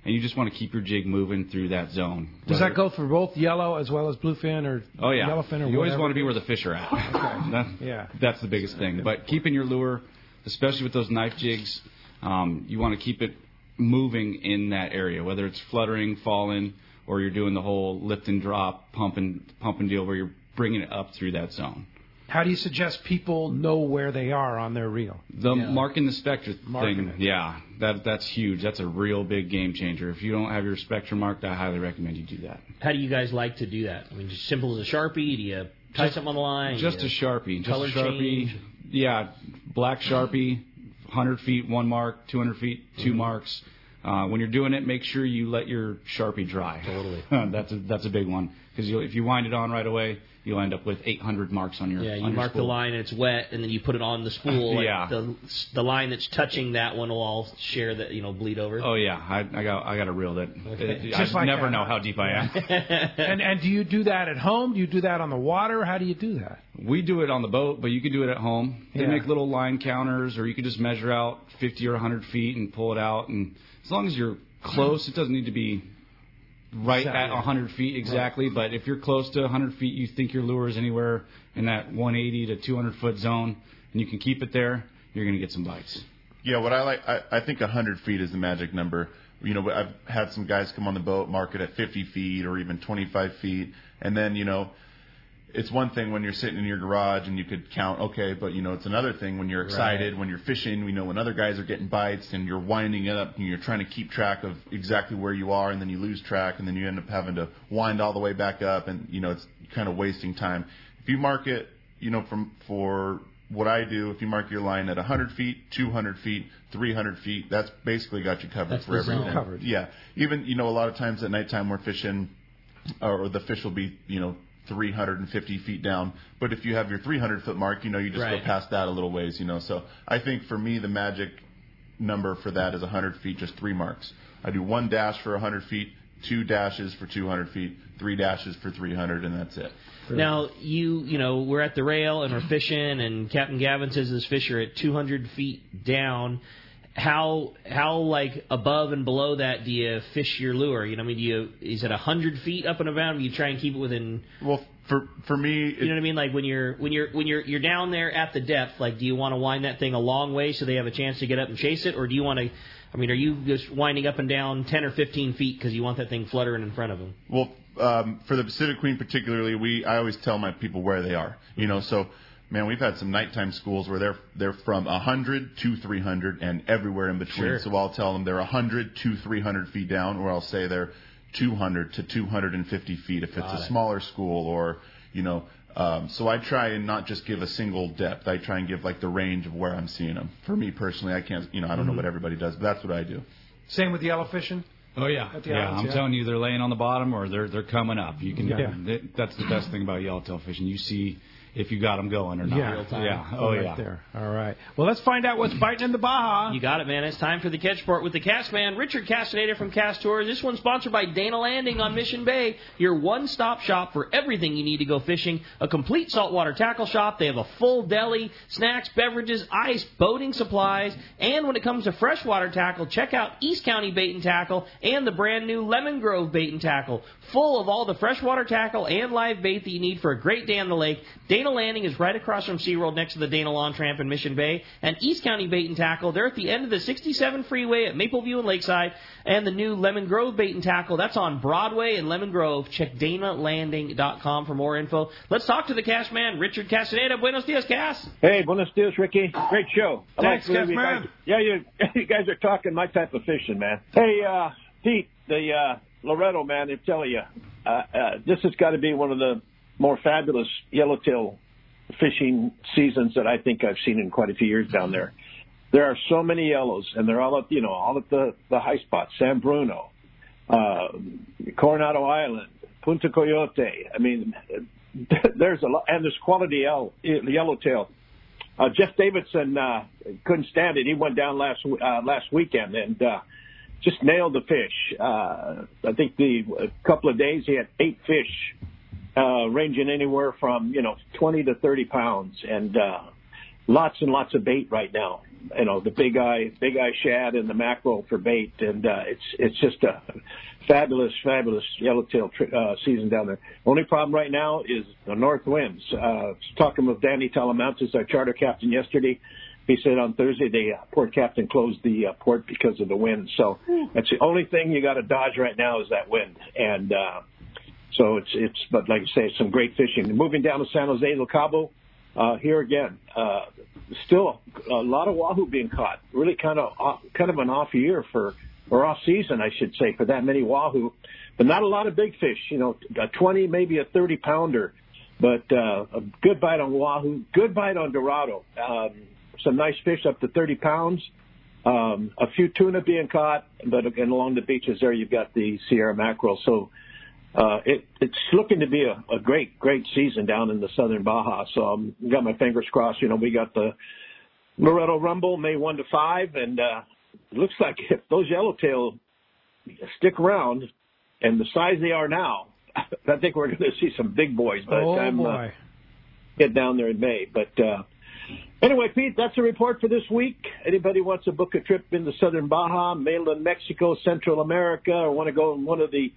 and you just want to keep your jig moving through that zone. Does that go for both yellow as well as bluefin or oh, yeah. yellowfin or You always whatever? want to be where the fish are at. Okay. that, yeah. That's the biggest thing. But keeping your lure, especially with those knife jigs, um, you want to keep it moving in that area, whether it's fluttering, falling, or you're doing the whole lift and drop, pump and, pump and deal where you're bringing it up through that zone. How do you suggest people know where they are on their reel? The yeah. marking the spectra Marking thing, it. yeah, that that's huge. That's a real big game changer. If you don't have your spectra marked, I highly recommend you do that. How do you guys like to do that? I mean, just simple as a Sharpie? Do you tie Just- something on the line? Just Do a you Sharpie. Just color a Sharpie. change? Yeah, black Sharpie, one hundred feet, one mark, two hundred feet, two Mm-hmm. marks. Uh, when you're doing it, make sure you let your Sharpie dry. Totally. that's a that's a big one because if you wind it on right away, you'll end up with eight hundred marks on your. Yeah, on you your mark the spool. line and it's wet, and then you put it on the spool. Like Yeah. The the line that's touching that one will all share that, you know, bleed over. Oh yeah, I, I got I got a reel that. Okay. I Just like never that. know how deep I am. and and do you do that at home? Do you do that on the water? How do you do that? We do it on the boat, but you can do it at home. They Yeah. make little line counters, or you could just measure out fifty or one hundred feet and pull it out. And as long as you're close, it doesn't need to be right Exactly. at one hundred feet exactly. But if you're close to one hundred feet, you think your lure is anywhere in that one eighty to two hundred foot zone, and you can keep it there, you're going to get some bites. Yeah, what I like, I, I think one hundred feet is the magic number. You know, I've had some guys come on the boat, mark it at fifty feet or even twenty-five feet, and then, you know, it's one thing when you're sitting in your garage and you could count, okay, but, you know, it's another thing when you're excited, Right. when you're fishing, you know, when other guys are getting bites and you're winding it up and you're trying to keep track of exactly where you are, and then you lose track, and then you end up having to wind all the way back up, and, you know, it's kind of wasting time. If you mark it, you know, from for what I do, if you mark your line at one hundred feet, two hundred feet, three hundred feet, that's basically got you covered That's for the everything. zone. Covered. Yeah. Even, you know, a lot of times at nighttime we're fishing, or the fish will be, you know, three hundred fifty feet down. But if you have your three hundred foot mark, you know, you just Right. go past that a little ways, you know. So I think for me, the magic number for that is one hundred feet, just three marks. I do one dash for one hundred feet, two dashes for two hundred feet, three dashes for three hundred, and that's it. Now, you you know, we're at the rail and we're fishing, and Captain Gavin says his fish are at two hundred feet down. How how like above and below that do you fish your lure? You know, I mean, do you is it one hundred feet up and around? Do you try and keep it within? Well, for for me, it, You know what I mean? Like when you're when you're when you're you're down there at the depth, like do you want to wind that thing a long way so they have a chance to get up and chase it, or do you want to? I mean, are you just winding up and down ten or fifteen feet because you want that thing fluttering in front of them? Well, um, for the Pacific Queen particularly, we I always tell my people where they are. You know, so man, we've had some nighttime schools where they're they're from one hundred to three hundred and everywhere in between. Sure. So I'll tell them they're one hundred to three hundred feet down, or I'll say they're two hundred to two hundred fifty feet if it's Got a it. smaller school, or you know. Um, so I try and not just give a single depth. I try and give like the range of where I'm seeing them. For me personally, I can't. You know, I don't know what everybody does, but that's what I do. Same with yellow fishing. Oh yeah, At the yeah. islands, I'm yeah. telling you, they're laying on the bottom or they're they're coming up. You can. Yeah. th- That's the best thing about yellowtail fishing. You see if you got them going or not. Yeah. Real time. Yeah. Oh right yeah. there. All right. Well, let's find out what's biting in the Baja. You got it, man. It's time for the Catch Report with the Cast Man, Richard Castaneda from Cast Tours. This one's sponsored by Dana Landing on Mission Bay, your one-stop shop for everything you need to go fishing. A complete saltwater tackle shop. They have a full deli, snacks, beverages, ice, boating supplies, and when it comes to freshwater tackle, check out East County Bait and Tackle and the brand new Lemon Grove Bait and Tackle. Full of all the freshwater tackle and live bait that you need for a great day on the lake. Dana Landing is right across from SeaWorld next to the Dana Lawn Tramp in Mission Bay. And East County Bait and Tackle, they're at the end of the sixty-seven freeway at Mapleview and Lakeside. And the new Lemon Grove Bait and Tackle, that's on Broadway and Lemon Grove. Check dana landing dot com for more info. Let's talk to the Cash Man, Richard Castaneda. Buenos dias, Cass. Hey, buenos dias, Ricky. Great show. I Thanks, like the way you Cass, guys- Yeah, you, you guys are talking my type of fishing, man. Hey, uh, Pete, the uh, Loretto, man, I'm telling you, uh, uh, this has got to be one of the more fabulous yellowtail fishing seasons that I think I've seen in quite a few years down there. There are so many yellows, and they're all at, you know, all at the, the high spots. San Bruno, uh, Coronado Island, Punta Coyote. I mean, there's a lot, and there's quality yellow, yellowtail. Uh, Jeff Davidson uh, couldn't stand it. He went down last uh, last weekend and uh, just nailed the fish. Uh, I think the a couple of days he had eight fish, uh, ranging anywhere from you know twenty to thirty pounds, and uh, lots and lots of bait right now. You know, the big eye, big eye shad and the mackerel for bait, and uh, it's it's just a fabulous, fabulous yellowtail uh, season down there. Only problem right now is the north winds. Uh, talking with Danny Talamantes, our charter captain, yesterday, he said on Thursday the uh, port captain closed the uh, port because of the wind. So that's the only thing you got to dodge right now is that wind, and uh, so it's it's. But like I say, some great fishing. Moving down to San Jose del Cabo. Uh, here again, uh, still a lot of wahoo being caught. Really kind of off, kind of an off year for, or off season, I should say, for that many wahoo. But not a lot of big fish. You know, a twenty, maybe a thirty pounder. But uh, a good bite on wahoo, good bite on dorado. Um, some nice fish up to thirty pounds. Um, a few tuna being caught, but again along the beaches there, you've got the Sierra mackerel. So. Uh, it, it's looking to be a, a great, great season down in the southern Baja. So I've um, got my fingers crossed. You know, we got the Loretto Rumble May one to five, and uh, it looks like if those yellowtail stick around and the size they are now, I think we're going to see some big boys by the oh, time boy. Uh, get down there in May. But uh, anyway, Pete, that's a report for this week. Anybody wants to book a trip in the southern Baja, mainland Mexico, Central America, or want to go on one of the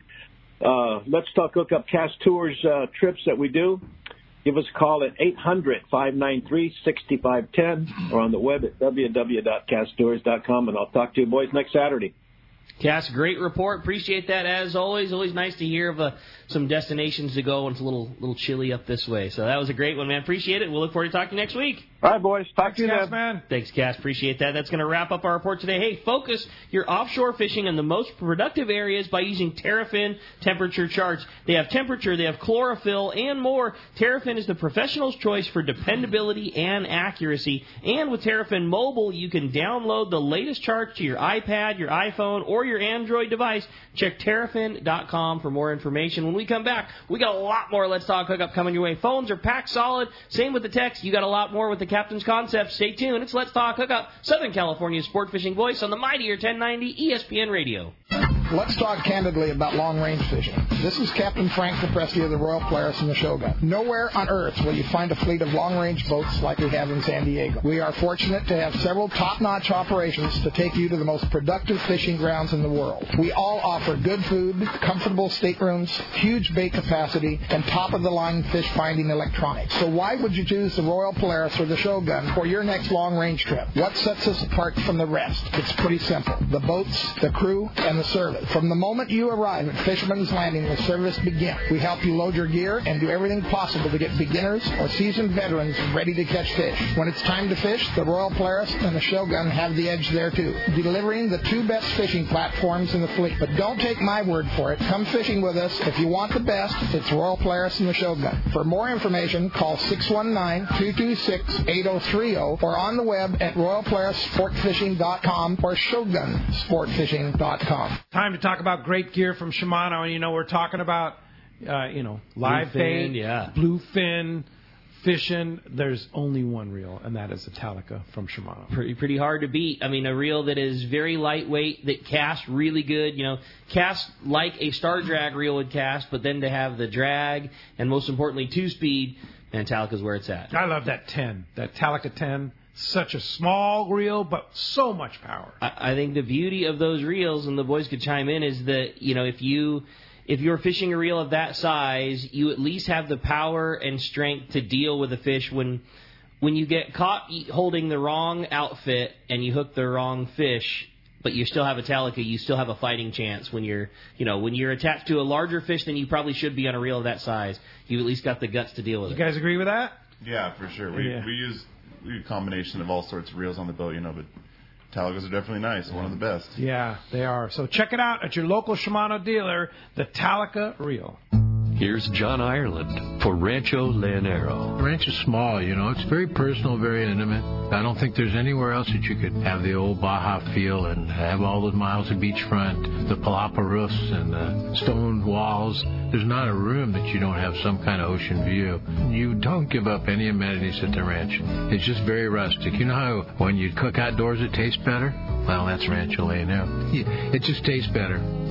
Uh, Let's Talk Hookup Cast Tours uh, trips that we do, give us a call at eight hundred, five nine three, six five one zero or on the web at w w w dot cast tours dot com, and I'll talk to you boys next Saturday. Cass, great report. Appreciate that as always. Always nice to hear of uh, some destinations to go when it's a little little chilly up this way. So that was a great one, man. Appreciate it. We'll look forward to talking to you next week. All right, boys. Talk Thanks, to you Cass, then. man. Thanks, Cass. Appreciate that. That's going to wrap up our report today. Hey, focus your offshore fishing in the most productive areas by using Terrafin temperature charts. They have temperature, they have chlorophyll, and more. Terrafin is the professional's choice for dependability and accuracy. And with Terrafin Mobile, you can download the latest charts to your iPad, your iPhone, or your Android device. Check terrafin dot com for more information. When we come back, we got a lot more Let's Talk Hookup coming your way. Phones are packed solid. Same with the text. You got a lot more with the Captain's Concept. Stay tuned. It's Let's Talk Hookup, Southern California's sport fishing voice on the mightier ten ninety E S P N Radio. Let's talk candidly about long-range fishing. This is Captain Frank Capresti of the Royal Polaris and the Shogun. Nowhere on earth will you find a fleet of long-range boats like we have in San Diego. We are fortunate to have several top-notch operations to take you to the most productive fishing grounds in the world. We all offer good food, comfortable staterooms, huge bait capacity, and top-of-the-line fish-finding electronics. So why would you choose the Royal Polaris or the Shogun for your next long-range trip? What sets us apart from the rest? It's pretty simple. The boats, the crew, and the service. From the moment you arrive at Fisherman's Landing, the service begins. We help you load your gear and do everything possible to get beginners or seasoned veterans ready to catch fish. When it's time to fish, the Royal Polaris and the Shogun have the edge there too, delivering the two best fishing platforms in the fleet. But don't take my word for it. Come fishing with us. If you want the best, it's Royal Polaris and the Shogun. For more information, call six one nine, two two six, eight zero three zero or on the web at royal polaris sport fishing dot com or shogun sport fishing dot com. Time to talk about great gear from Shimano, and you know we're talking about, uh, you know, live bait, yeah. bluefin, fishing. There's only one reel, and that is the Talica from Shimano. Pretty, pretty hard to beat. I mean, a reel that is very lightweight, that casts really good. You know, casts like a Star Drag reel would cast, but then to have the drag and most importantly two-speed, and Talica's where it's at. I love that ten, that Talica ten. Such a small reel, but so much power. I, I think the beauty of those reels, and the boys could chime in, is that, you know, if you if you're fishing a reel of that size, you at least have the power and strength to deal with a fish when when you get caught holding the wrong outfit and you hook the wrong fish. But you still have a Talica, you still have a fighting chance when you're, you know, when you're attached to a larger fish than you probably should be on a reel of that size. You at least got the guts to deal with you it. You guys agree with that? Yeah, for sure. We yeah. we use we use a combination of all sorts of reels on the boat, you know, but Talicas are definitely nice, one of the best. Yeah, they are. So check it out at your local Shimano dealer, the Talica reel. Here's John Ireland for Rancho Leonero. The ranch is small, you know. It's very personal, very intimate. I don't think there's anywhere else that you could have the old Baja feel and have all the miles of beachfront, the palapa roofs and the stone walls. There's not a room that you don't have some kind of ocean view. You don't give up any amenities at the ranch. It's just very rustic. You know how when you cook outdoors it tastes better? Well, that's Rancho Leonero. It just tastes better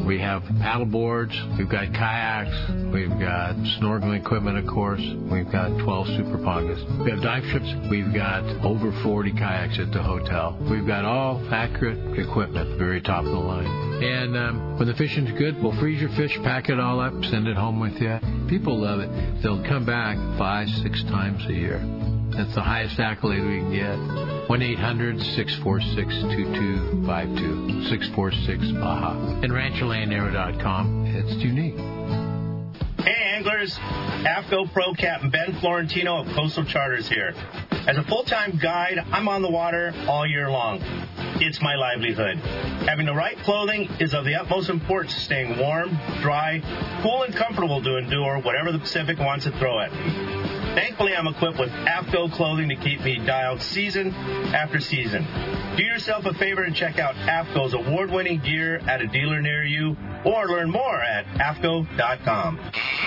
We have paddle boards, we've got kayaks, we've got snorkeling equipment, of course. We've got twelve Super Pongas. We have dive trips. We've got over forty kayaks at the hotel. We've got all accurate equipment, very top of the line. And um, when the fishing's good, we'll freeze your fish, pack it all up, send it home with you. People love it. They'll come back five, six times a year. That's the highest accolade we can get. one eight hundred, six four six, two two five two, six four six, Baja. And Rancho Land Aero dot com. It's unique. Hey anglers, AFCO Pro Captain Ben Florentino of Coastal Charters here. As a full-time guide, I'm on the water all year long. It's my livelihood. Having the right clothing is of the utmost importance to staying warm, dry, cool, and comfortable to endure whatever the Pacific wants to throw at me. Thankfully, I'm equipped with AFCO clothing to keep me dialed season after season. Do yourself a favor and check out AFCO's award-winning gear at a dealer near you, or learn more at A F C O dot com.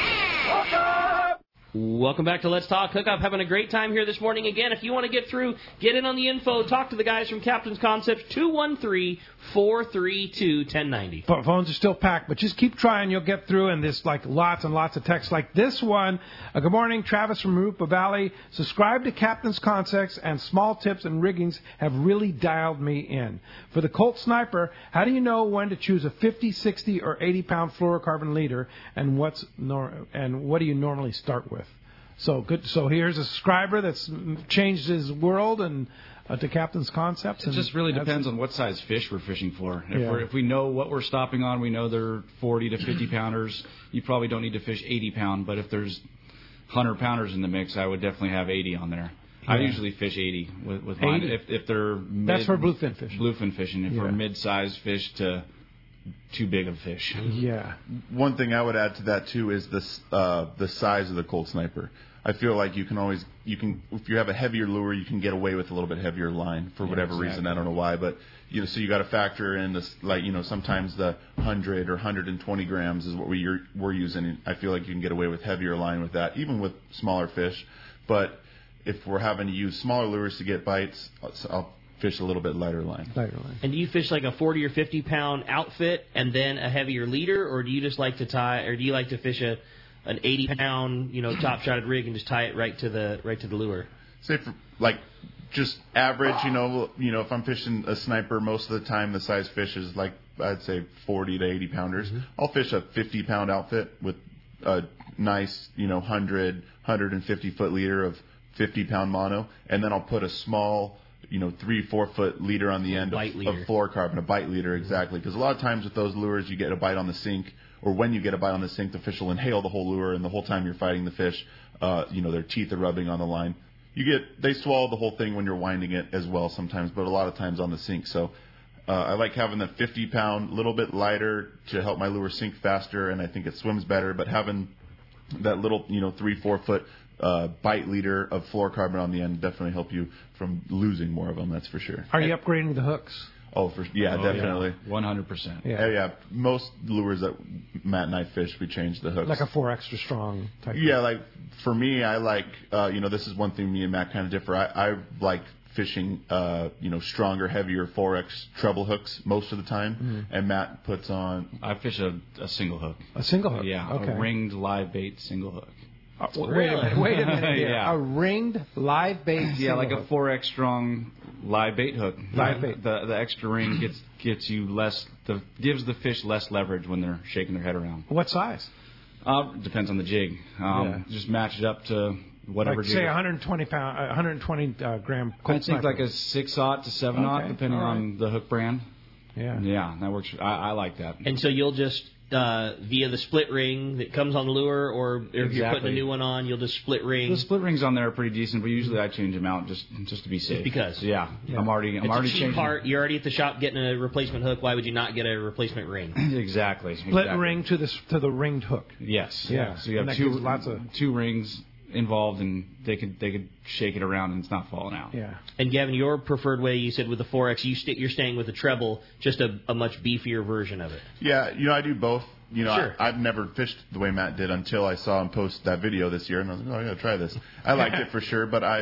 Welcome back to Let's Talk Hookup. Having a great time here this morning. Again, if you want to get through, get in on the info, talk to the guys from Captain's Concepts, two one three, four three two, one zero nine zero. Phones are still packed, but just keep trying. You'll get through, and there's like lots and lots of texts like this one. Uh, good morning, Travis from Marupa Valley. Subscribe to Captain's Concepts, and small tips and riggings have really dialed me in. For the Colt Sniper, how do you know when to choose a fifty, sixty, or eighty pound fluorocarbon leader, and what's nor- and what do you normally start with? So good. So here's a subscriber that's changed his world and uh, to Captain's Concepts. It just really depends on what size fish we're fishing for. If, Yeah. we're, if we know what we're stopping on, we know they're forty to fifty pounders. You probably don't need to fish eighty pound, but if there's one hundred pounders in the mix, I would definitely have eighty on there. I Yeah. usually fish eighty with, with mine. eighty? If, if they're mid, That's for bluefin fishing. Bluefin fishing. If Yeah. we're mid-sized fish to too big of fish. Yeah. One thing I would add to that too is this uh, the size of the Colt Sniper. I feel like you can always you can if you have a heavier lure, you can get away with a little bit heavier line for Yeah, whatever exactly. reason. I don't know why, but you know, so you got to factor in this, like you know, sometimes the one hundred or one hundred twenty grams is what we you're, we're using. I feel like you can get away with heavier line with that, even with smaller fish. But if we're having to use smaller lures to get bites, I'll fish a little bit lighter line. Lighter line. And do you fish like a forty or fifty pound outfit and then a heavier leader, or do you just like to tie, or do you like to fish a an eighty pound, you know, top shotted rig and just tie it right to the right to the lure? Say for like just average, you know, you know, if I'm fishing a sniper, most of the time the size fish is like I'd say forty to eighty pounders. Mm-hmm. I'll fish a fifty pound outfit with a nice, you know, one hundred, one hundred fifty foot leader of fifty pound mono, and then I'll put a small, you know, three, four foot leader on the end of, of fluorocarbon, a bite leader, exactly. Because a lot of times with those lures, you get a bite on the sink, or when you get a bite on the sink, the fish will inhale the whole lure, and the whole time you're fighting the fish, uh, you know, their teeth are rubbing on the line. You get they swallow the whole thing when you're winding it as well sometimes, but a lot of times on the sink. So uh, I like having the fifty pound, little bit lighter to help my lure sink faster, and I think it swims better. But having that little, you know, three, four foot uh, bite leader of fluorocarbon on the end definitely help you from losing more of them. That's for sure. Are you upgrading the hooks? Oh, for yeah, Oh, definitely, one hundred percent. Yeah, yeah. Most lures that Matt and I fish, we change the hooks. Like a four extra strong type. Yeah, like for me, I like uh, you know this is one thing me and Matt kind of differ. I, I like fishing uh, you know stronger, heavier four X treble hooks most of the time, Mhm. and Matt puts on. I fish a, a single hook. A single hook? Yeah, Okay. a ringed live bait single hook. Uh, wait a minute. Wait a minute. Here. Yeah. A ringed live bait. Yeah, single like a hook. four X strong live bait hook. Live bait. The the extra ring gets gets you less. The gives the fish less leverage when they're shaking their head around. What size? Uh, depends on the jig. Um, Just match it up to whatever. Like jig. say one hundred twenty pound, uh, one hundred twenty uh, gram. I Colt think Sniper. like a six aught to seven aught, Okay, depending all right. on the hook brand. Yeah. Yeah, that works. I, I like that. And so you'll just, uh, via the split ring that comes on the lure, or if you're putting Exactly. a new one on, you'll just split ring. The split rings on there are pretty decent, but usually I change them out just just to be safe. because. Yeah, I'm already I'm it's already a cheap changing. part. You're already at the shop getting a replacement hook. Why would you not get a replacement ring? exactly. Split exactly. ring to the to the ringed hook. Yes. Yeah. So you have And that two gives lots of- two rings involved, and they could they could shake it around and it's not falling out. Yeah. And Gavin, your preferred way, you said with the four X, you st- you're staying with the treble, just a, a much beefier version of it. Yeah, you know I do both. You know, Sure. I, I've never fished the way Matt did until I saw him post that video this year, and I was like, oh, I gotta try this. I liked it for sure, but I've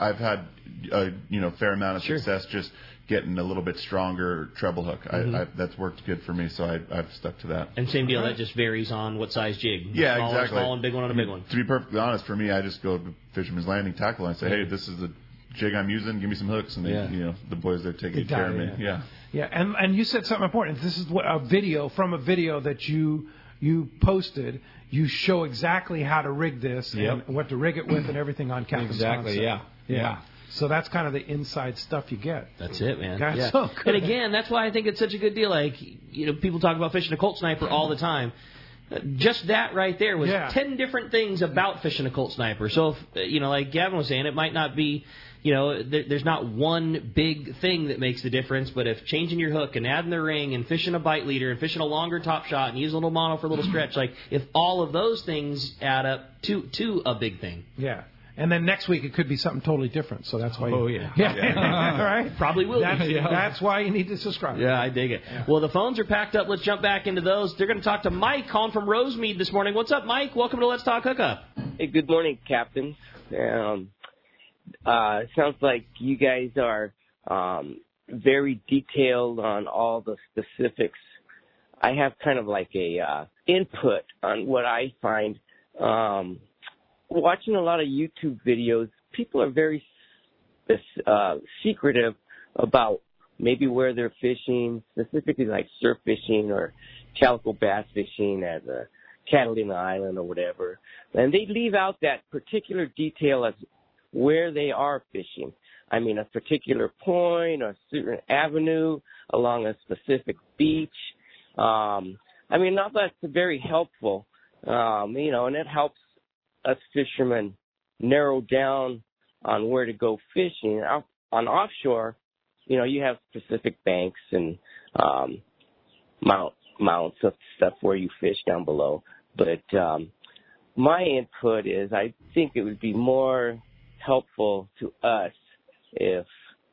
I've had a you know fair amount of Sure. success just getting a little bit stronger treble hook. Mhm. I, I, that's worked good for me, so I, I've stuck to that. And same deal, that just varies on what size jig. Yeah, small exactly. Small and big one on a big one. To be perfectly honest, for me, I just go to Fisherman's Landing Tackle and say, hey, this is the jig I'm using. Give me some hooks, and they, Yeah. you know, the boys there take They good care of me. dive in. Yeah. Yeah, and and you said something important. This is what a video from a video that you you posted. You show exactly how to rig this Yep. and what to rig it with and everything on Captain's Exactly, Concept. yeah. yeah. Yeah. So that's kind of the inside stuff you get. That's it, man. That's Yeah. so good. And again, that's why I think it's such a good deal. Like, you know, people talk about fishing a Colt Sniper all the time. Uh, Just that right there was Yeah. ten different things about fishing a Colt Sniper. So, if, uh, you know, like Gavin was saying, it might not be, you know, there, there's not one big thing that makes the difference, but if changing your hook and adding the ring and fishing a bite leader and fishing a longer top shot and using a little mono for a little stretch, like, if all of those things add up to to a big thing. Yeah. And then next week it could be something totally different. So that's why. You, Oh, yeah. Yeah. Yeah. All right. Probably will. That's, Yeah. that's why you need to subscribe. Yeah, I dig it. Well, the phones are packed up. Let's jump back into those. They're going to talk to Mike calling from Rosemead this morning. What's up, Mike? Welcome to Let's Talk Hookup. Hey, good morning, Captain. Um, uh, it sounds like you guys are um, very detailed on all the specifics. I have kind of like a uh, input on what I find. Um, watching a lot of YouTube videos, people are very uh, secretive about maybe where they're fishing, specifically like surf fishing or calico bass fishing at the Catalina Island or whatever. And they leave out that particular detail as where they are fishing. I mean, a particular point or a certain avenue along a specific beach. Um, I mean, not that it's very helpful, um, you know, and it helps us fishermen narrow down on where to go fishing. On offshore, you know, you have specific banks and um, mount mounts of stuff where you fish down below. But um, my input is I think it would be more helpful to us if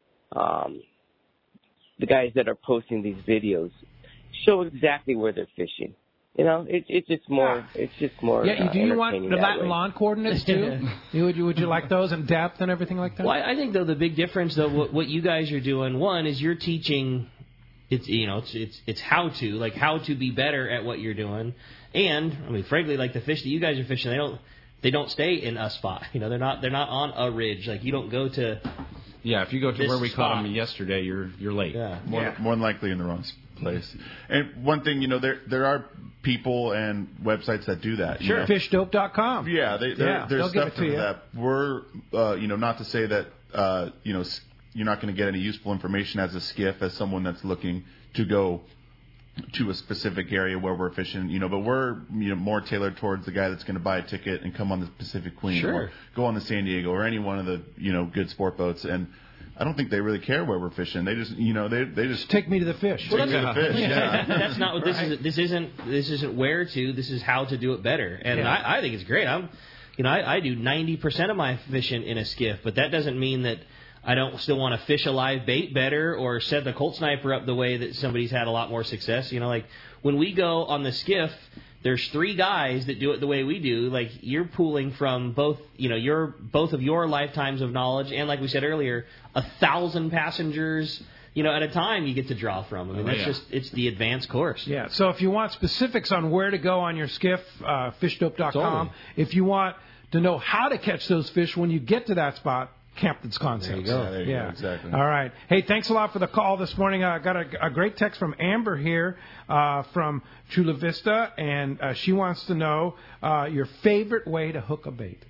um, the guys that are posting these videos show exactly where they're fishing. You know, it, it's just more. It's just more. Yeah. uh, Do you want entertaining the that Latin way. lawn coordinates too? You- would you Would you like those in depth and everything like that? Well, I think though the big difference though what, what you guys are doing, one is you're teaching, it's you know it's it's it's how to like how to be better at what you're doing, and I mean frankly like the fish that you guys are fishing, they don't they don't stay in a spot. You know they're not they're not on a ridge. Like you don't go to. Yeah, if you go to this where we spot. caught them yesterday, you're you're late. Yeah. More, Yeah. more than likely in the wrong place. And one thing, you know, there there are people and websites that do that. You Sure. know? fish dope dot com. Yeah, they, there, Yeah, there's they'll give stuff it to for you. that. We're, uh, you know, not to say that, uh, you know, s- you're not going to get any useful information as a skiff, as someone that's looking to go to a specific area where we're fishing, you know, but we're, you know, more tailored towards the guy that's going to buy a ticket and come on the Pacific Queen Sure. or go on the San Diego or any one of the, you know, good sport boats. And I don't think they really care where we're fishing. They just, you know, they they just take me to the fish. Take me to the fish. Yeah. That's not what this Right. is. This isn't. This isn't where to. This is how to do it better. And Yeah. I, I think it's great. I'm, you know, I, I do ninety percent of my fishing in a skiff, but that doesn't mean that I don't still want to fish a live bait better or set the Colt Sniper up the way that somebody's had a lot more success. You know, like when we go on the skiff, there's three guys that do it the way we do. Like you're pooling from both, you know, your both of your lifetimes of knowledge, and like we said earlier, a thousand passengers, you know, at a time you get to draw from. I mean, Oh, that's yeah. just it's the advanced course. Yeah. So if you want specifics on where to go on your skiff, uh, fish dope dot com. Totally. If you want to know how to catch those fish when you get to that spot, Captain's Concepts. There you go. Yeah, there you go. Exactly. All right. Hey, thanks a lot for the call this morning. I got a, a great text from Amber here uh, from Chula Vista, and uh, she wants to know uh, your favorite way to hook a bait.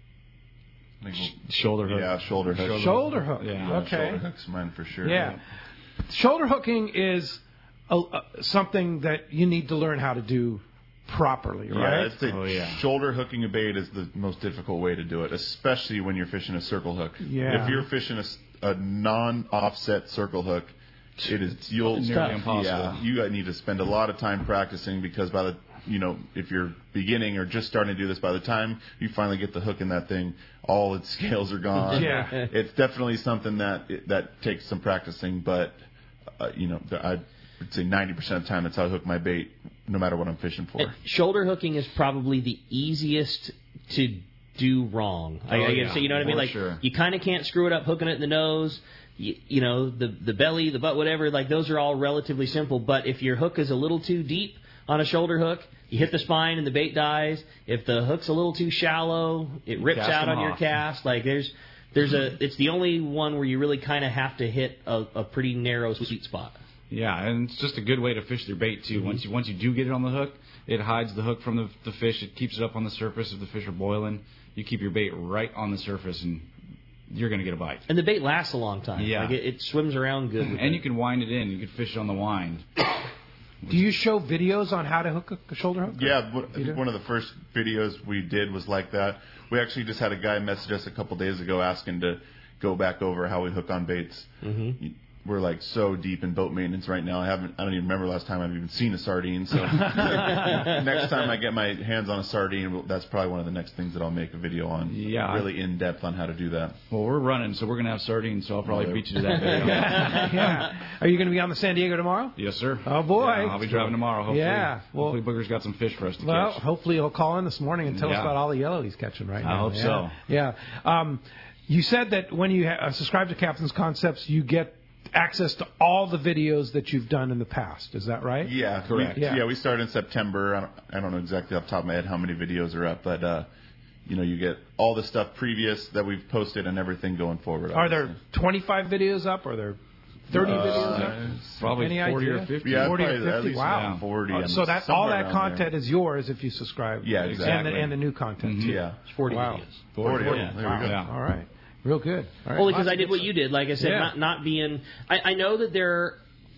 Shoulder hook. Yeah, shoulder hook. Shoulder, shoulder hook. Yeah, Okay. shoulder hook's mine for sure. Yeah. Shoulder hooking is a, a, something that you need to learn how to do properly, Yeah, right? it's the shoulder hooking a bait is the most difficult way to do it, especially when you're fishing a circle hook. Yeah. If you're fishing a, s- a non-offset circle hook, it is you'll Nearly yeah, impossible. you need to spend a lot of time practicing because by the you know if you're beginning or just starting to do this, by the time you finally get the hook in that thing, all its scales are gone. Yeah. It's definitely something that that takes some practicing, but uh, you know I would say ninety percent of the time that's how I hook my bait, no matter what I'm fishing for. And shoulder hooking is probably the easiest to do wrong. I, Oh, I yeah, gotta say, you know what I mean? for Like sure. you kind of can't screw it up hooking it in the nose. You, you know, the the belly, the butt, whatever. Like those are all relatively simple. But if your hook is a little too deep on a shoulder hook, you hit the spine and the bait dies. If the hook's a little too shallow, it rips Cast out them on your off. cast. Like there's there's a it's the only one where you really kind of have to hit a, a pretty narrow sweet spot. Yeah, and it's just a good way to fish their bait too. Mm-hmm. Once you once you do get it on the hook, it hides the hook from the, the fish. It keeps it up on the surface if the fish are boiling. You keep your bait right on the surface, and you're going to get a bite. And the bait lasts a long time. Yeah. Like it, it swims around good. With And it. you can wind it in. You can fish it on the wind. Do you show videos on how to hook a shoulder hook? Yeah, what- I think one of the first videos we did was like that. We actually just had a guy message us a couple days ago asking to go back over how we hook on baits. Mm-hmm. We're like so deep in boat maintenance right now. I haven't. I don't even remember last time I've even seen a sardine. So next time I get my hands on a sardine, that's probably one of the next things that I'll make a video on. Yeah. really in depth on how to do that. Well, we're running, so we're going to have sardines, so I'll probably Oh, beat you to that video. Yeah. Are you going to be on the San Diego tomorrow? Yes, sir. Oh, boy. Yeah, I'll be driving tomorrow. Hopefully, Yeah, well- hopefully Booger's got some fish for us to Well, catch. hopefully he'll call in this morning and tell us Yeah. about all the yellow he's catching right I now. hope yeah. so. Yeah. Um, you said that when you ha- uh, subscribe to Captain's Concepts, you get access to all the videos that you've done in the past. Is that right? Yeah, Correct. We, Yeah. yeah. we started in September. I don't, I don't know exactly off the top of my head how many videos are up, but uh, you know, you get all the stuff previous that we've posted and everything going forward. Are there obviously. twenty-five videos up? Are there thirty Uh, videos up? Probably Any forty idea? or fifty. Yeah, forty or probably at fifty? least Wow. around forty. Oh, and so that all somewhere that around content there. is yours if you subscribe. Yeah, And exactly. the, and the new content too. Yeah. It's forty Wow. videos. forty. Yeah. There we Wow. go. Yeah. All right. Real good. All right. Only because Lots I of did good what stuff. you did. Like I said, Yeah. not not being. I, I know that there.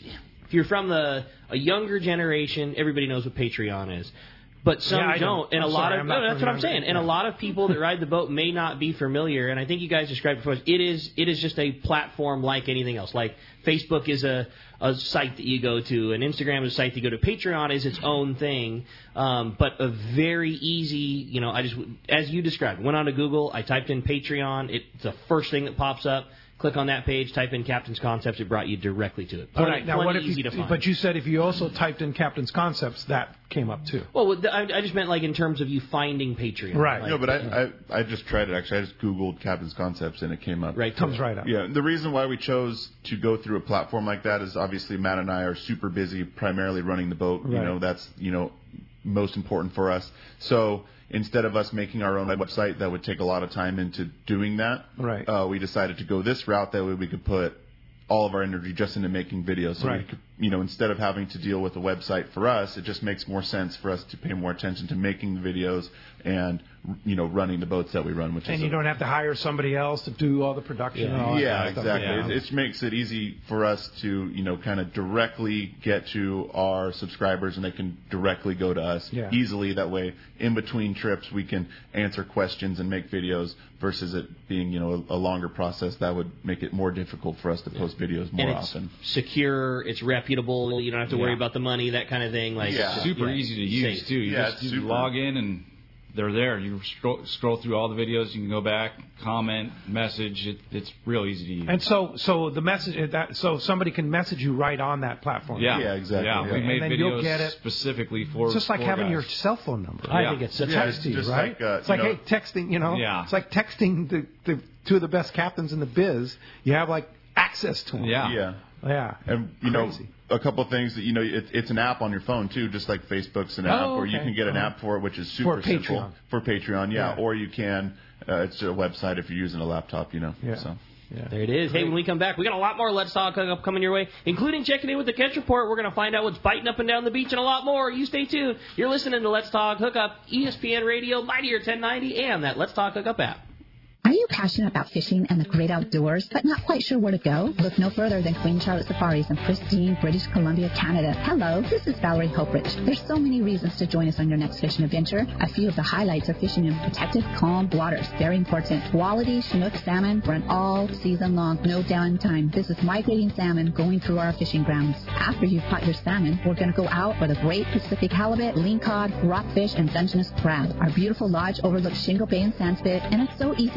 If you're from the a younger generation, everybody knows what Patreon is. But some Yeah, I don't, don't. and I'm a lot sorry, of I'm no, not that's what I'm from saying. younger. And a Yeah. lot of people that ride the boat may not be familiar. And I think you guys described it before. It is it is just a platform like anything else. Like Facebook is a, a site that you go to, and Instagram is a site that you go to. Patreon is its own thing, um, but a very easy. You know, I just as you described, went on to Google, I typed in Patreon. It's the first thing that pops up. Click on that page, type in Captain's Concepts. It brought you directly to it. All Plenty, right. Now, plenty what if easy you? to find. But you said if you also typed in Captain's Concepts, that came up too. Well, with the- I, I just meant like in terms of you finding Patreon. Right. Like, No, but I, I I just tried it actually. I just Googled Captain's Concepts and it came up. Right. Comes right up. Yeah, the reason why we chose to go through a platform like that is obviously Matt and I are super busy, primarily running the boat. You Right. know, that's you know most important for us. So instead of us making our own website, that would take a lot of time into doing that. Right. Uh, we decided to go this route. That way we could put all of our energy just into making videos. So Right. we could, you know, instead of having to deal with a website for us, it just makes more sense for us to pay more attention to making the videos and, you know, running the boats that we run, which And is you a- don't have to hire somebody else to do all the production. And all that yeah, kind of stuff. exactly. Yeah. It, it makes it easy for us to, you know, kind of directly get to our subscribers, and they can directly go to us Yeah. easily. That way, in between trips, we can answer questions and make videos. Versus it being, you know, a, a longer process that would make it more difficult for us to post videos more and it's often. secure, it's reputable. You don't have to worry Yeah. about the money, that kind of thing. Like Yeah. it's Super yeah, easy to use safe. too. You Yeah, just it's you super. log in and they're there. You scroll, scroll through all the videos. You can go back, comment, message. It, it's real easy to use. And so, so the message that so somebody can message you right on that platform. yeah, Yeah, exactly, Yeah, yeah. we And made then you'll videos get it. specifically for. It's just like for having guys. your cell phone number. I think it's to Yeah, text it's to you, just right? like, uh, it's like, you know- hey, texting, you know, Yeah. it's like texting the, the two of the best captains in the biz. You have like access to them. Yeah. Yeah. Yeah. And you Crazy. know, a couple of things that you know, it, it's an app on your phone too, just like Facebook's an app, Oh, or you okay. can get an Uh-huh. app for it, which is super For simple Patreon. for Patreon. Yeah, Yeah. or you can. Uh, it's a website if you're using a laptop. You know. Yeah. So. Yeah. There it is. Hey, when we come back, we got a lot more Let's Talk Hookup coming your way, including checking in with the Catch Report. We're going to find out what's biting up and down the beach and a lot more. You stay tuned. You're listening to Let's Talk Hookup, E S P N Radio, Mightier ten ninety, and that Let's Talk Hookup app. Are you passionate about fishing and the great outdoors, but not quite sure where to go? Look no further than Queen Charlotte Safaris in pristine British Columbia, Canada. Hello, this is Valerie Hoprich. There's so many reasons to join us on your next fishing adventure. A few of the highlights are fishing in protected, calm waters. Very important. Quality Chinook salmon run all season long. No downtime. This is migrating salmon going through our fishing grounds. After you've caught your salmon, we're going to go out for the great Pacific halibut, lingcod, rockfish, and Dungeness crab. Our beautiful lodge overlooks Shingle Bay and Sandspit, and it's so easy to get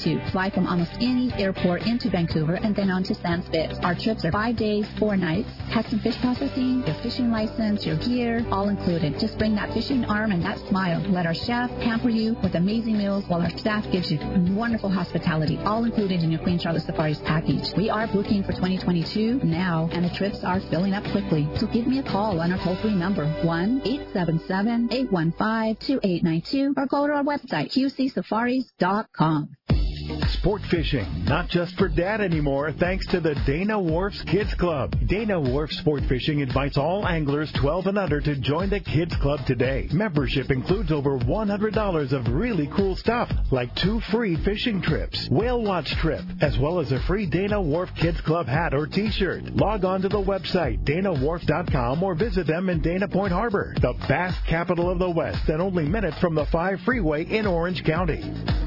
too. Fly from almost any airport into Vancouver and then on to Sands Bits. Our trips are five days, four nights. Custom fish processing, your fishing license, your gear, all included. Just bring that fishing arm and that smile. Let our chef pamper you with amazing meals while our staff gives you wonderful hospitality, all included in your Queen Charlotte Safaris package. We are booking for twenty twenty-two now, and the trips are filling up quickly. So give me a call on our toll-free number, one eight seven seven, eight one five, two eight nine two, or go to our website, q c safaris dot com. Sport fishing, not just for dad anymore, thanks to the Dana Wharf's Kids Club. Dana Wharf Sport Fishing invites all anglers twelve and under to join the Kids Club today. Membership includes over one hundred dollars of really cool stuff, like two free fishing trips, whale watch trip, as well as a free Dana Wharf Kids Club hat or t-shirt. Log on to the website, dana wharf dot com, or visit them in Dana Point Harbor, the bass capital of the West, and only minutes from the five freeway in Orange County.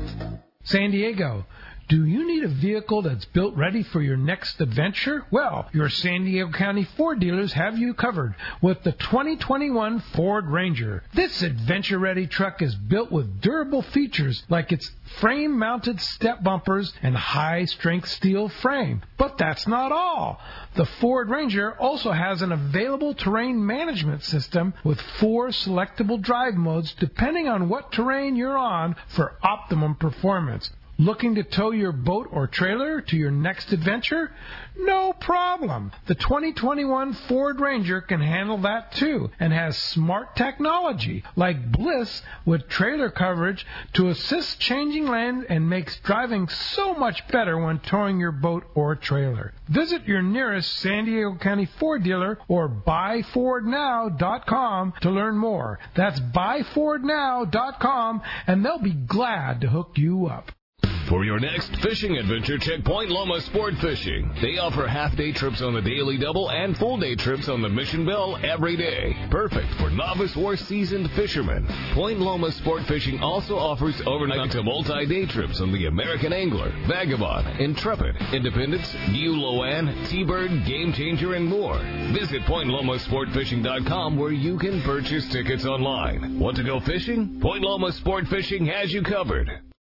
San Diego, do you need a vehicle that's built ready for your next adventure? Well, your San Diego County Ford dealers have you covered with the twenty twenty-one Ford Ranger. This adventure-ready truck is built with durable features like its frame-mounted step bumpers and high-strength steel frame. But that's not all. The Ford Ranger also has an available terrain management system with four selectable drive modes depending on what terrain you're on for optimum performance. Looking to tow your boat or trailer to your next adventure? No problem. The twenty twenty-one Ford Ranger can handle that too and has smart technology like Bliss with trailer coverage to assist changing lanes and makes driving so much better when towing your boat or trailer. Visit your nearest San Diego County Ford dealer or buy ford now dot com to learn more. That's buy ford now dot com, and they'll be glad to hook you up. For your next fishing adventure, check Point Loma Sport Fishing. They offer half-day trips on the Daily Double and full-day trips on the Mission Bell every day. Perfect for novice or seasoned fishermen. Point Loma Sport Fishing also offers overnight to multi-day trips on the American Angler, Vagabond, Intrepid, Independence, View Loan, T-Bird, Game Changer, and more. Visit point loma sport fishing dot com where you can purchase tickets online. Want to go fishing? Point Loma Sport Fishing has you covered.